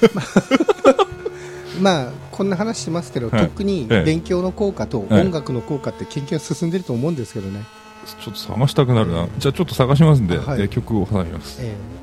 まあこんな話してますけど、はい、特に勉強の効果と音楽の効果って研究が進んでると思うんですけどね、はい、 ちょっと探したくなるな。じゃあちょっと探しますんで、はい、え曲を挟みます、えー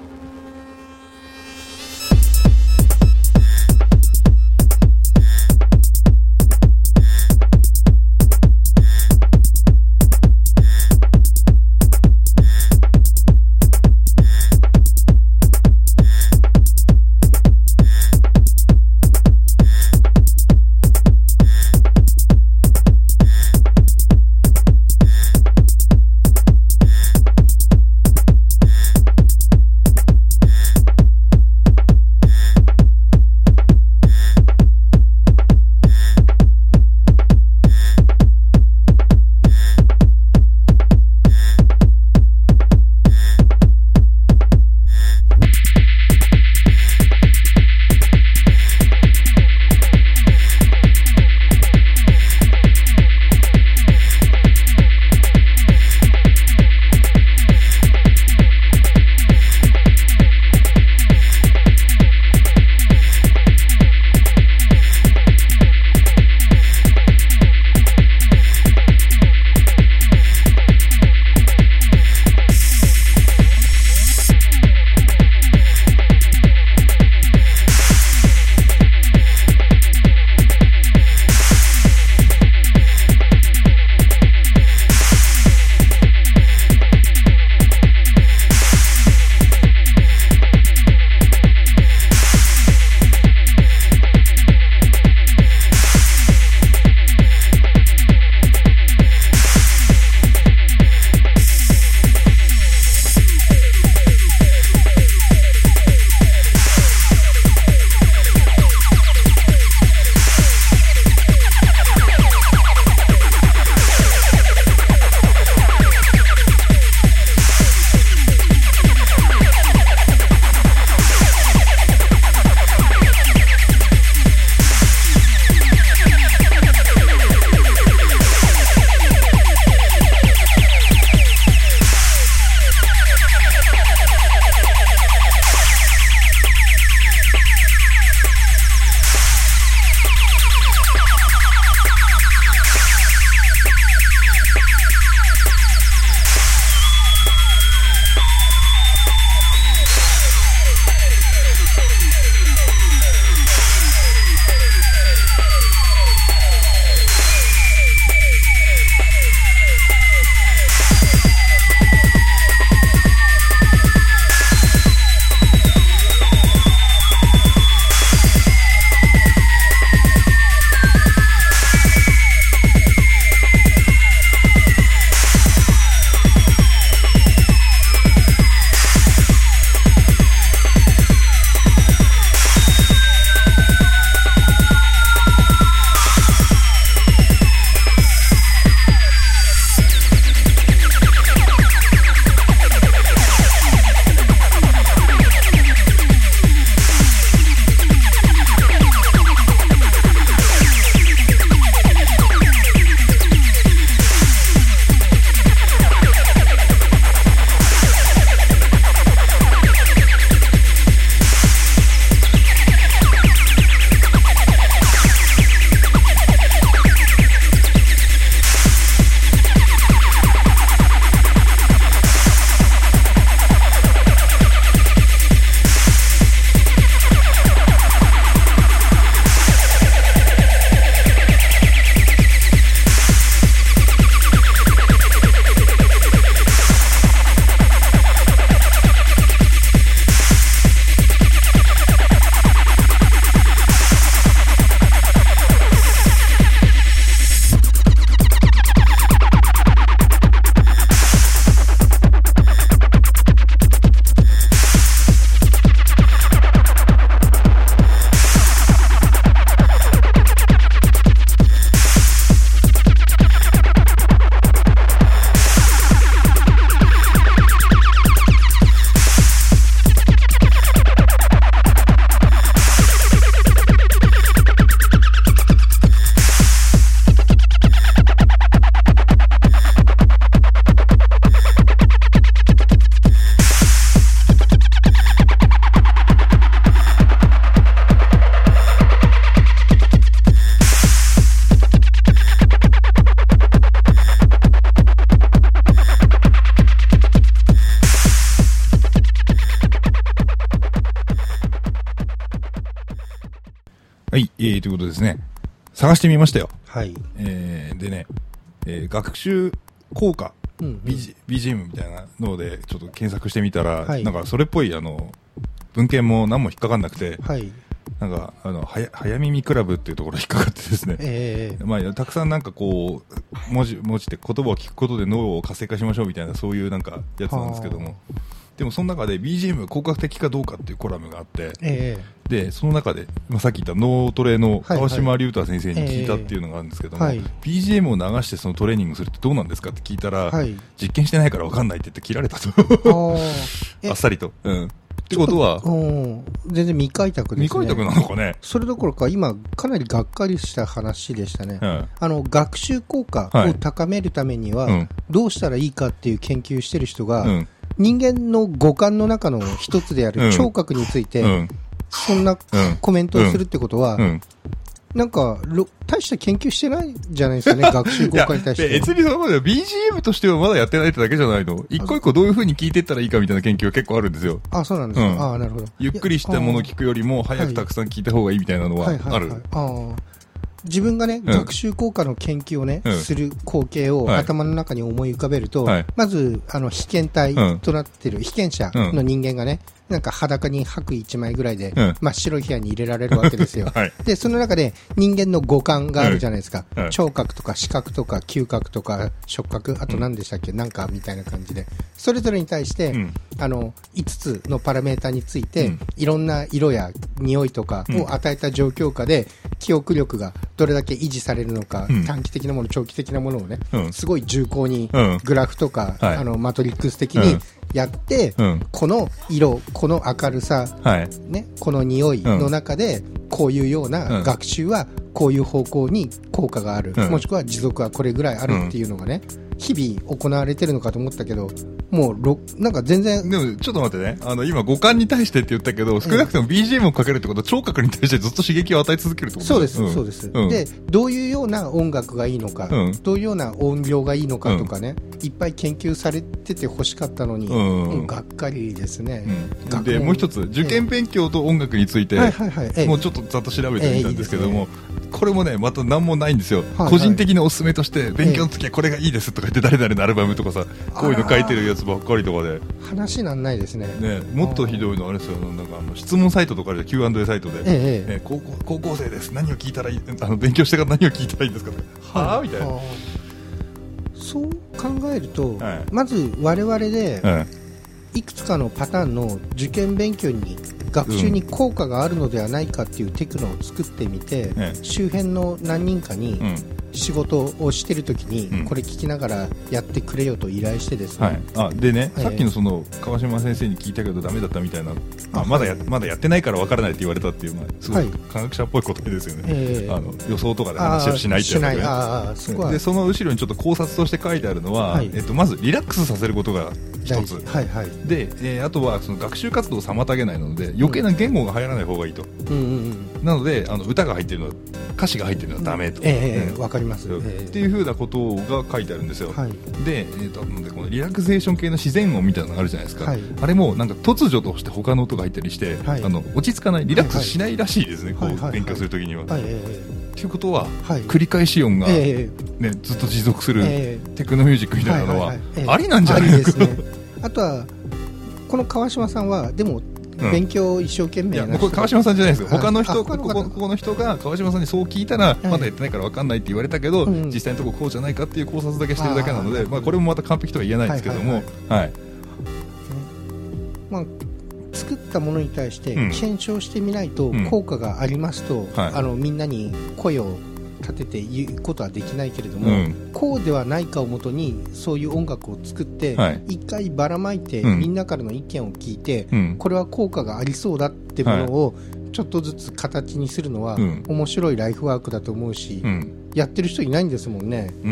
はい、えー、ということですね。探してみましたよ。 はい。 えー、でね、えー、学習効果、うんうん、ビージーエム みたいなのでちょっと検索してみたら、はい、なんかそれっぽいあの文献も何も引っかかんなくて、はい、なんかあのはや早耳クラブっていうところ引っかかってですね、えーまあ、たくさんなんかこう文字文字って言葉を聞くことで脳を活性化しましょうみたいなそういうなんかやつなんですけども、でもその中で ビージーエム が効果的かどうかっていうコラムがあって、えー、でその中で、まあ、さっき言った脳トレの川島隆太先生に聞いたっていうのがあるんですけども、はいはい、ビージーエム を流してそのトレーニングするってどうなんですかって聞いたら、はい、実験してないから分かんないって言って切られたとあっさりと、うん、ってことは全然未開拓ですね。 未開拓なのかね。 それどころか今かなりがっかりした話でしたね、うん、あの学習効果を高めるためには、はい、どうしたらいいかっていう研究してる人が、うん、人間の五感の中の一つである聴覚について、うん、そんなコメントをするってことは、うんうん、なんか大した研究してないじゃないですかね学習効果に対して。 別にそのことで ビージーエム としてはまだやってないってだけじゃないの。一個一個どういう風に聞いていったらいいかみたいな研究が結構あるんですよ。 あ、そうなんですか、うん、あ、なるほど。 ゆっくりしたものを聞くよりも早くたくさん聞いた方がいいみたいなのはある。 自分がね、うん、学習効果の研究をね、うん、する光景を頭の中に思い浮かべると、はい、まず、あの、被験体となっている被験者の人間がね、なんか裸に白衣一枚ぐらいで、真っ白い部屋に入れられるわけですよ。はい、で、その中で人間の五感があるじゃないですか。はい、聴覚とか視覚とか嗅覚とか触覚、あと何でしたっけ、うん、なんかみたいな感じで、それぞれに対して、うん、あの、いつつのパラメータについて、うん、いろんな色や匂いとかを与えた状況下で、記憶力がどれだけ維持されるのか、うん、短期的なもの、長期的なものをね、うん、すごい重厚にグラフとか、うん、あのマトリックス的にやって、うん、この色、この明るさ、はいね、この匂いの中で、こういうような学習はこういう方向に効果がある、うん、もしくは持続はこれぐらいあるっていうのがね、日々行われてるのかと思ったけど、もうろなんか全然。 でもちょっと待ってね、あの今五感に対してって言ったけど、少なくとも ビージーエム をかけるってことは聴覚に対してずっと刺激を与え続けるってこと。 そうです、うん、そうです、うん、でどういうような音楽がいいのか、うん、どういうような音量がいいのかとかね、うん、いっぱい研究されてて欲しかったのに、うんうん、がっかりですね、 うん、でもう一つ受験勉強と音楽について、えー、もうちょっとざっと調べてみたんですけども、えーいいですね、これもねまた何もないんですよ、はいはい、個人的なおすすめとして勉強の時はこれがいいですとか言って誰々のアルバムとかさ、こういうの書いてるやつばっかりとかで話なんないですね。 ね、もっとひどいのあれですよ、なんかあの質問サイトとかで キューアンドエー サイトで、ええね、高校高校生です何を聞いたらいい、あの勉強してから何を聞いたらいいんですかとか、はあみたいな。 そう考えると、はい、まず我々で、はい、いくつかのパターンの受験勉強に学習に効果があるのではないかっていうテクノを作ってみて、うん、周辺の何人かに、うん仕事をしてるときにこれ聞きながらやってくれよと依頼してですね、 うんはい、あでね、えー、さっきのその川島先生に聞いたけどダメだったみたいな、まあ、まだやまだやってないから分からないって言われたっていう、まあ、すごい科学者っぽい答えですよね、えー、あの予想とかで話をしないっていうのね、あそこはでその後ろにちょっと考察として書いてあるのは、はいえっと、まずリラックスさせることが一つ、はいはい、で、えー、あとはその学習活動を妨げないので余計な言語が入らない方がいいと、うんうんうん、なのであの歌が入ってるのは歌詞が入ってるのはダメと、うんえーうん、分かります、えー、っていう風なことが書いてあるんですよ、はい、で、えー、とでこのリラクゼーション系の自然音みたいなのがあるじゃないですか、はい、あれもなんか突如として他の音が入ったりして、はい、あの落ち着かないリラックスしないらしいですね、はいはい、こう勉強するときには、はいはいはい、っていうことは、はい、繰り返し音が、ねえー、ずっと持続する、えー、テクノミュージックみたいなのは、はいはいはいえー、ありなんじゃないですか、ね、 あとはこの川島さんはでも勉強一生懸命な人、 うん、いやこれ川島さんじゃないですよ、他の人ここ、ここの人が川島さんにそう聞いたら、はい、まだやってないから分かんないって言われたけど、うん、実際のところこうじゃないかっていう考察だけしてるだけなので、まあ、これもまた完璧とは言えないですけども、はいはいはいはいまあ、作ったものに対して検証してみないと効果がありますと、うんはい、あのみんなに声を立てて言うことはできないけれども、うん、こうではないかをもとにそういう音楽を作って一、はい、回ばらまいて、うん、みんなからの意見を聞いて、うん、これは効果がありそうだってものをちょっとずつ形にするのは、はい、面白いライフワークだと思うし、うん、やってる人いないんですもんね、うん、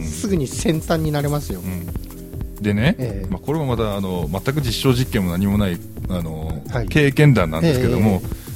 すぐに先端になれますよ、うんでね、えーまあ、これもまたあの全く実証実験も何もないあの、はい、経験談なんですけども、えー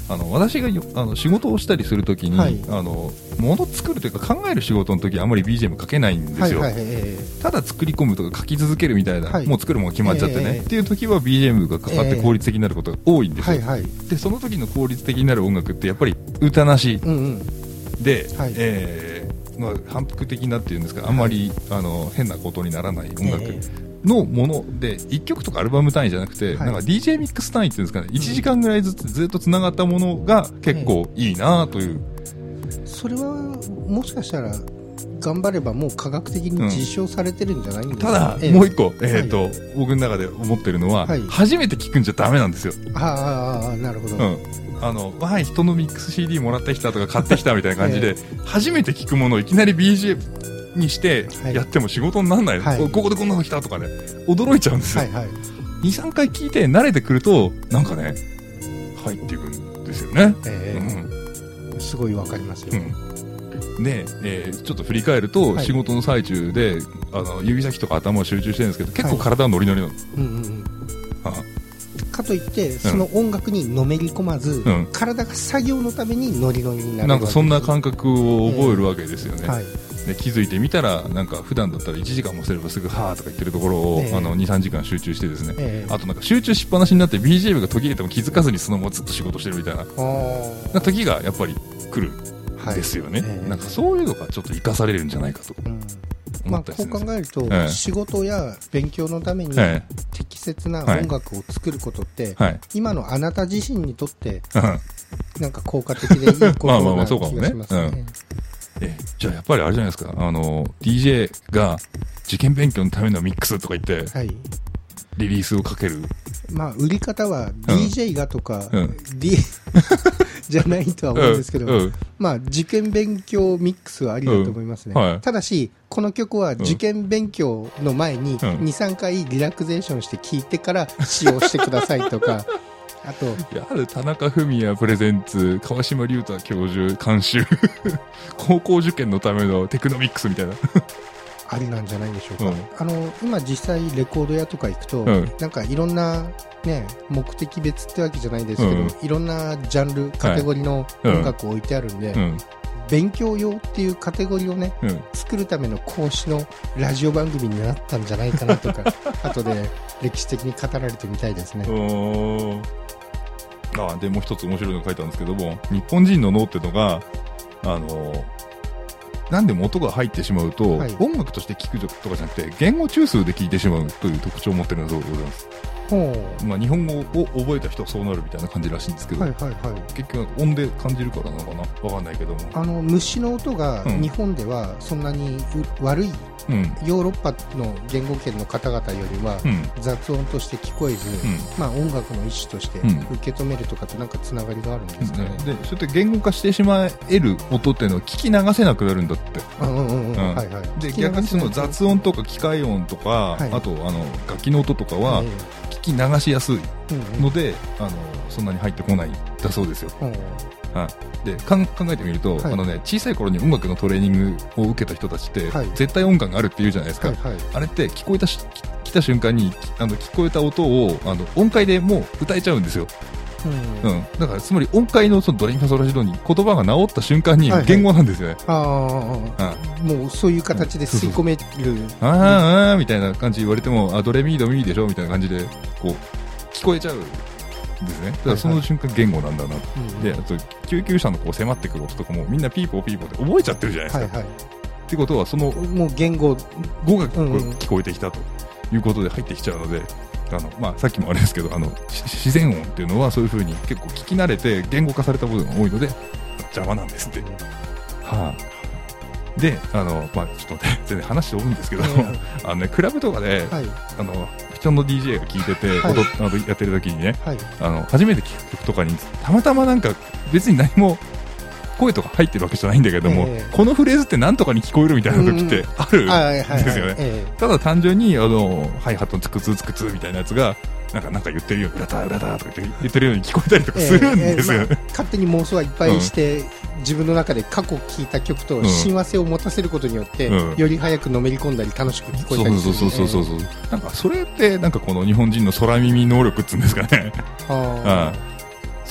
あの私がよあの仕事をしたりするときに、はい、あの物作るというか考える仕事のときあんまり ビージーエム かけないんですよ、はいはいえー、ただ作り込むとか書き続けるみたいな、はい、もう作るもの決まっちゃってね、えー、っていうときは ビージーエム がかかって効率的になることが多いんですよ、えーはいはい、でその時の効率的になる音楽ってやっぱり歌なし、うんうん、で、はいえーまあ、反復的なっていうんですかあんまり、はい、あの変なことにならない音楽、えーのものでいっきょくとかアルバム単位じゃなくて、はい、なんか ディージェー ミックス単位っていうんですかね、いちじかんぐらいずつずっとつながったものが結構いいなという、 えー、それはもしかしたら頑張ればもう科学的に実証されてるんじゃないんですか、 うん、ただ、えー、もう一個、えーとはい、僕の中で思ってるのは、はい、初めて聞くんじゃダメなんですよ。 ああなるほど、 うんあのはい、人のミックス シーディー もらってきたとか買ってきたみたいな感じで、えー、初めて聞くものをいきなり ビージーエムにしてやっても仕事にならない、はい、ここでこんなの来たとかね驚いちゃうんですよ、はいはい、にさんかい聞いて慣れてくるとなんかね入っていくんですよね、えーうん、すごいわかりますよ、 うん、で、えー、ちょっと振り返ると、はい、仕事の最中であの指先とか頭を集中してるんですけど結構体はノリノリなの、はいうんうんうんかといってその音楽にのめり込まず、うん、体が作業のためにノリノリになるなんかそんな感覚を覚えるわけですよね、えーはいで気づいてみたらなんか普段だったらいちじかんもすればすぐはーとか言ってるところを、えー、あの にさんじかん集中してですね、えー、あとなんか集中しっぱなしになって ビージーエム が途切れても気づかずにそのままずっと仕事してるみたいなな時がやっぱり来るんですよね、はいえー、なんかそういうのがちょっと生かされるんじゃないかと思ったりするんです、 まあ、こう考えると、えー、仕事や勉強のために適切な音楽を作ることって、はい、今のあなた自身にとってなんか効果的でいいことな気がしますね。 えじゃあやっぱりあれじゃないですかあの ディージェー が受験勉強のためのミックスとか言って、はい、リリースをかけるまあ売り方は ディージェー がとか、うん、D じゃないとは思うんですけど、うんうん、まあ受験勉強ミックスはありだと思いますね、うんはい、ただしこの曲は受験勉強の前に にさんかいリラクゼーションして聴いてから使用してくださいとかあとやる田中文也プレゼンツ川島隆太教授監修高校受験のためのテクノミックスみたいなありなんじゃないでしょうか、うん、あの今実際レコード屋とか行くと、うん、なんかいろんな、ね、目的別ってわけじゃないですけど、うん、いろんなジャンルカテゴリーの音楽を置いてあるんで、はいうん勉強用っていうカテゴリーをね、うん、作るための講師のラジオ番組になったんじゃないかなとか後で歴史的に語られてみたいですね。 おあでもう一つ面白いのが書いてあるんですけども日本人の脳っていうのがあの何でも音が入ってしまうと、はい、音楽として聴くとかじゃなくて言語中枢で聴いてしまうという特徴を持っているのでございます。まあ、日本語を覚えた人はそうなるみたいな感じらしいんですけど、はいはいはい、結局音で感じるからなのかな分かんないけどもあの虫の音が日本ではそんなに悪い、うん、ヨーロッパの言語圏の方々よりは雑音として聞こえず、うんまあ、音楽の一種として受け止めるとかとなんかつながりがあるんですかね、うん、 でそうやって言語化してしまえる音っていうのは聞き流せなくなるんだって、うんうんうんうん、はいはい、で逆にその雑音とか機械音とか、はい、あとあの楽器の音とかは、はい聞き流しやすいので、うんうん、あのそんなに入ってこないだそうですよ、うんはい、でかん考えてみると、はいあのね、小さい頃に音楽のトレーニングを受けた人たちって、はい、絶対音感があるって言うじゃないですか、はいはい、あれって聞こえたし来た瞬間にあの聞こえた音をあの音階でもう歌えちゃうんですよ、うんうん、だからつまり音階 の, そのドレミファソラシドに言葉が治った瞬間に言語なんですよね、はいはい、 ああもうそういう形で吸い込める、うん、そうそうあーあーみたいな感じ言われてもあドレミドミでしょみたいな感じでこう聞こえちゃうんですね。だからその瞬間言語なんだな、はいはい、であと救急車のこう迫ってくる音とかもみんなピーポーピーポーで覚えちゃってるじゃないですか、はいはい、ってことはそのもう言語語が聞こえてきたということで入ってきちゃうので、あのまあ、さっきもあれですけどあの自然音っていうのはそういう風に結構聞き慣れて言語化された部分が多いので邪魔なんですって、はあ、であの、まあ、ちょっとね全然話しておるんですけど、あのね、クラブとかで、はい、あの人の ディージェー が聴いてて、はい、踊あのやってる時にね、はい、あの初めて聴く曲とかにたまたまなんか別に何も声とか入ってるわけじゃないんだけども、えー、このフレーズって何とかに聞こえるみたいな時ってあるんですよね。ただ単純にあのハイハットのつくつつくつみたいなやつがなんかなんか言ってるように裏だ裏だとか言ってるように聞こえたりとかするんですよ、えーえーまあ、 勝手に妄想はいっぱいして、うん、自分の中で過去聴いた曲と親和性を持たせることによって、うん、より早くのめり込んだり楽しく聞こえたりする。 そうそうそうそうそう、えー、なんかそれってなんかこの日本人の空耳能力っつうんですかね。ああ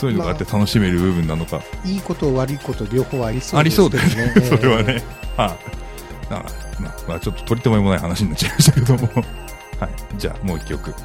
そういうのがあって楽しめる部分なのか、まあ、いいこと悪いこと両方ありそうですけどね。ありそうですねそれはね、はあ、まあ、まあちょっと取り留めもない話になっちゃいましたけどもはい、じゃあもう一曲。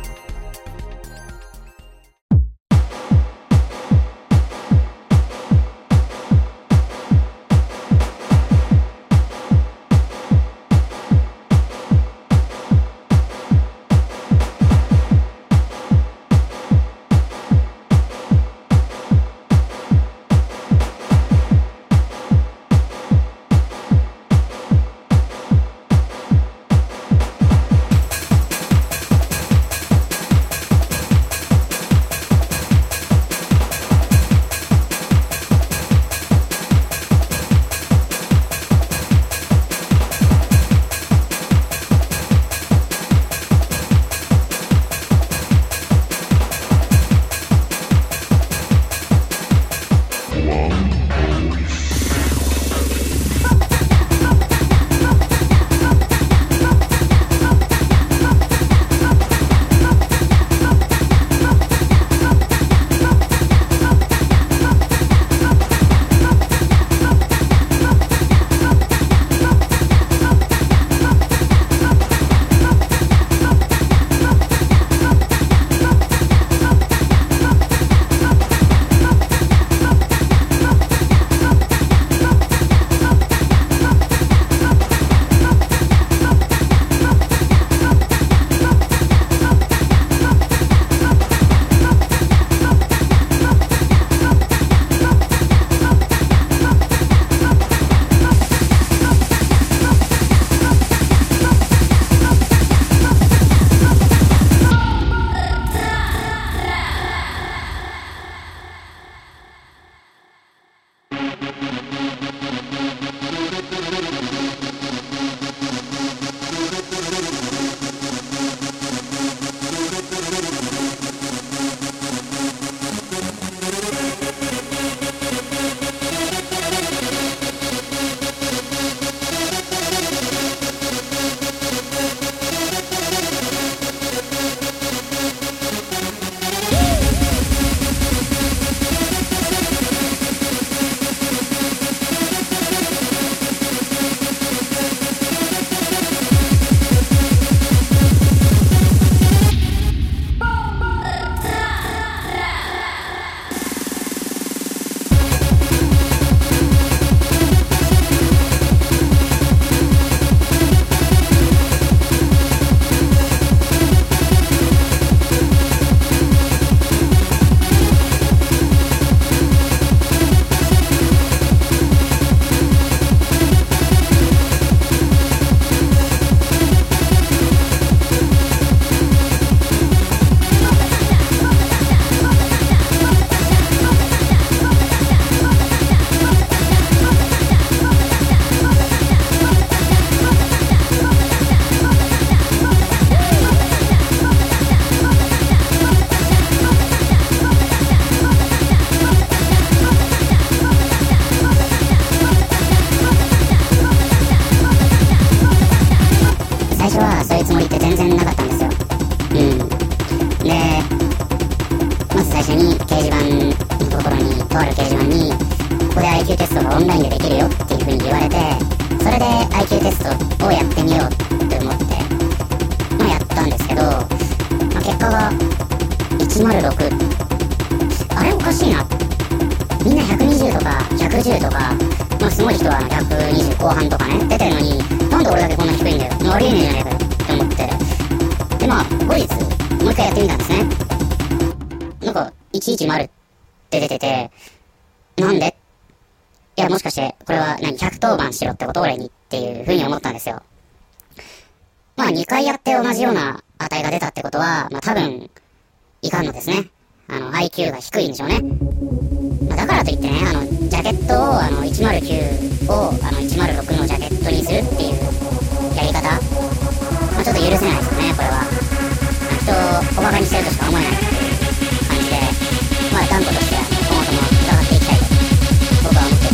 しろってこと俺にっていう風に思ったんですよ。まあにかいやって同じような値が出たってことは、まあ多分いかんのですね。あの アイキュー が低いんでしょうね。まあ、だからといってね、あのジャケットをあのいちまるきゅうをあのいちまるろくのジャケットにするっていうやり方、まあ、ちょっと許せないですよね。これは人をおバカにしてるとしか思えないっていう感じで、まあ断固として今後とも疑っていきたいと僕は思っています。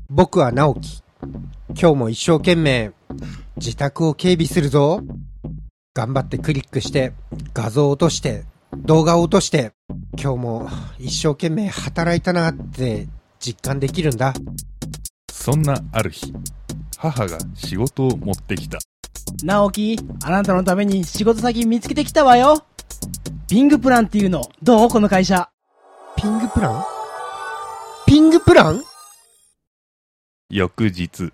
僕は直樹。今日も一生懸命自宅を警備するぞ。頑張ってクリックして画像を落として動画を落として今日も一生懸命働いたなって実感できるんだ。 そんなある日、母が仕事を持ってきた。 直樹、あなたのために仕事先見つけてきたわよ。ピングプランっていうのどう？この会社。 ピングプラン？ピングプラン？ 翌日、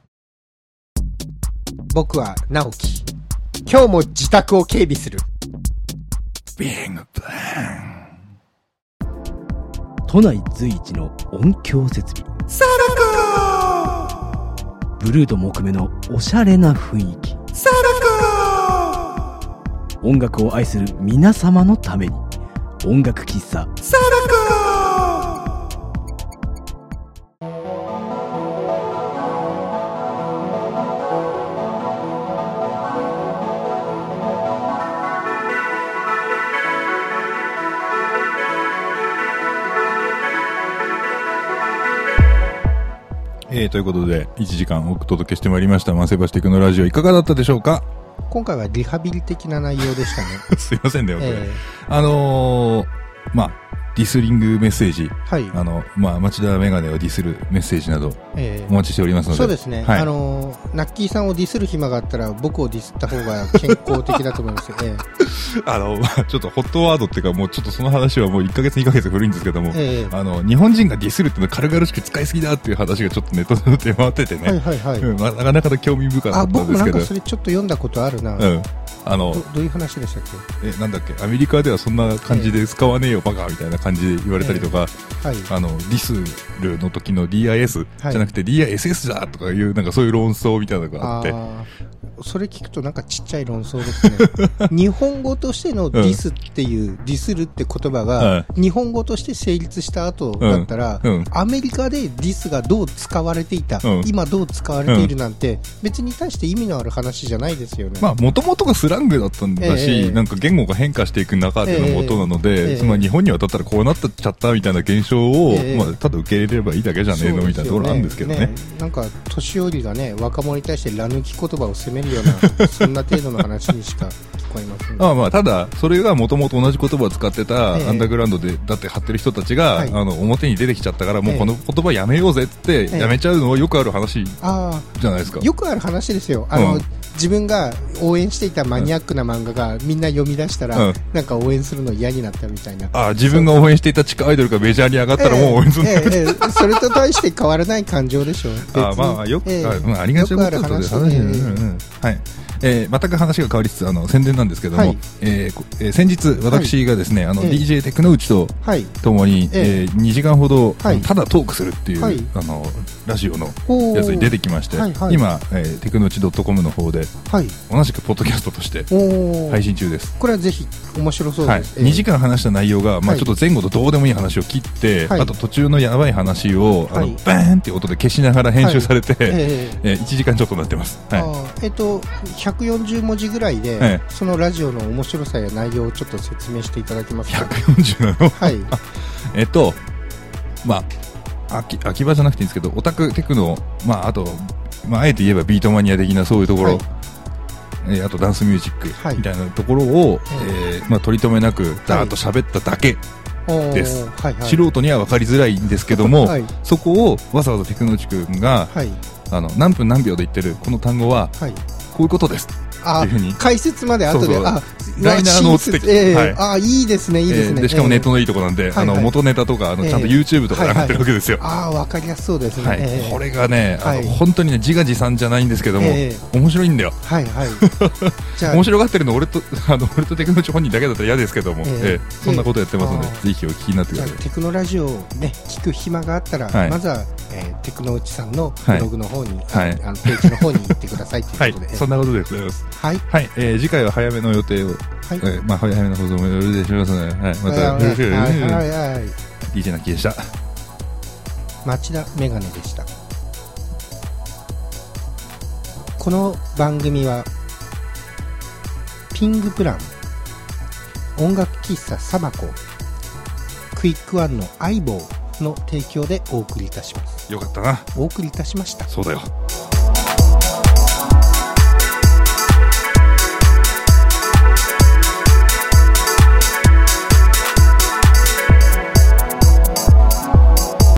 僕は直樹。今日も自宅を警備する。 ピングプラン。 都内随一の音響設備。 サラコブルーと木目のおしゃれな雰囲気。 サラコ音楽を愛する皆様のために音楽喫茶サラコえー、ということでいちじかんお届けしてまいりましたマセバシテクのラジオ、いかがだったでしょうか。 今回はリハビリ的な内容でしたね。 すいませんね、これ、えー、あのー、まあディスリングメッセージ、はい、あの、まあ、町田メガネをディスるメッセージなど、お待ちしておりますので。 そうですね。はい、あの、ナッキーさんをディスる暇があったら、僕をディスった方が健康的だと思いますよ。ええ、あの、まあ、ちょっとホットワードっていうか、もうちょっとその話はもういっかげつにかげつ古いんですけども、ええ、あの、日本人がディスるっていうのは軽々しく使いすぎだっていう話がちょっとネットで回っててね。はいはいはい。うん、まあ、なかなか興味深かったんですけど。あ、僕なんかそれちょっと読んだことあるな。うん。 あの、 ど, どういう話でしたっけ。 え、なんだっけ、アメリカではそんな感じで使わねえよ、バカみたいな感じで言われたりとか、えーはい、あの、ディスルの時の ディーアイエス じゃなくて ディーアイエスエス だとかいう、なんかそういう論争みたいなのがあって。あ、 それ聞くとなんかちっちゃい論争ですね。日本語としてのディスっていう、うん、ディスるって言葉が、日本語として成立した後だったら、うんうん、アメリカでディスがどう使われていた、うん、今どう使われているなんて、別に対して意味のある話じゃないですよね。 まあ、もともとがスラングだったんだし、えー、なんか言語が変化していく中でのもとなので、えーえー、まあ日本に渡ったらこうなっちゃったみたいな現象を、えー、まあ、ただ受け入れればいいだけじゃねえのみたいなところなんですけどね。ね、 なんか、年寄りがね、若者に対してラ抜き言葉を責めるような、そんな程度の話にしか聞こえません、ね。 ああ、まあ、ただ、それがもともと同じ言葉を使ってたアンダーグラウンドで、だって張ってる人たちが、えー、あの、表に出てきちゃったから、もうこの言葉やめようぜって、やめちゃうのはよくある話じゃないですか。 よくある話ですよ。あの、うん、自分が応援していたマニアックな漫画がみんな読み出したら、うん、なんか応援するの嫌になったみたいな。 ああ、自分が応援していた地下アイドルがメジャーに上がったらもう応援するの、えーえーえー、それと対して変わらない感情でしょう。 ああ、まあ、よく、えー、あ, ありがちなことだと話、話、えーうんうん、はい。えー、全く話が変わりつつ、あの宣伝なんですけども、はい、えーえー、先日私がですね、はい、あの、えー、ディージェー テクノウチとともに、えーえー、にじかんほど、はい、ただトークするっていう、はい、あのラジオのやつに出てきまして、はいはい、今、えー、テクノウチ .com の方で、はい、同じくポッドキャストとして配信中です。 これはぜひ面白そうです、 はい、にじかん話した内容が、まあ、ちょっと前後とどうでもいい話を切って、はい、あと途中のやばい話を、はい、あのバーンっていう音で消しながら編集されて、はい、えーえー、いちじかんちょっとになってます。はい、 あえっとひゃくよんじゅうもじぐらいで、ええ、そのラジオの面白さや内容をちょっと説明していただけますか。 ひゃくよんじゅうなのはいえっとまあ秋、秋葉じゃなくていいんですけど、オタクテクノ、まああと、まあ、あえて言えばビートマニア的なそういうところ、はい、えー、あとダンスミュージックみたいなところを、はい、えーまあ、取り留めなくダーッと喋っただけです、はいはい、素人には分かりづらいんですけども、はい、そこをわざわざテクノウチ君が、はい、あの何分何秒で言ってるこの単語は、はい、こういうことですっていうふうに解説まで後で、 そうそう、あ、ライナーのつってきて、 えーはい、あ、いいですね、いいですね、 えー、でしかもネットのいいところなんで、えー、あの元ネタとかあのちゃんと YouTube とかで上がってるわけですよ。 はいはい、ああ、わかりやすそうですね。はい、 えー、これがね、あの、はい、本当にね、自画自賛じゃないんですけども、えー、面白いんだよ。はいはい。じゃあ面白がってるの俺とあの俺とテクノラジオ本人だけだったら嫌ですけども、えーえー、そんなことやってますので、ぜひお聞きになってください。 テクノラジオをね聞く暇があったら、はい、まずは、えー、テクノウチさんのブログの方に、はい、あのページの方に行ってくださいということで、はい、 そんなことでございます。はい、はい、えー、次回は早めの予定を、はい、えー、まあ早めの放送もよろしくお願いしますので、はい、またよろしくお願いします。はいはいはい。ディージェー なきでした。 町田メガネでした。この番組はピングプラン、音楽喫茶サバコ、クイックワンの相棒、 の提供でお送りいたします。 よかったな。 お送りいたしました。 そうだよ。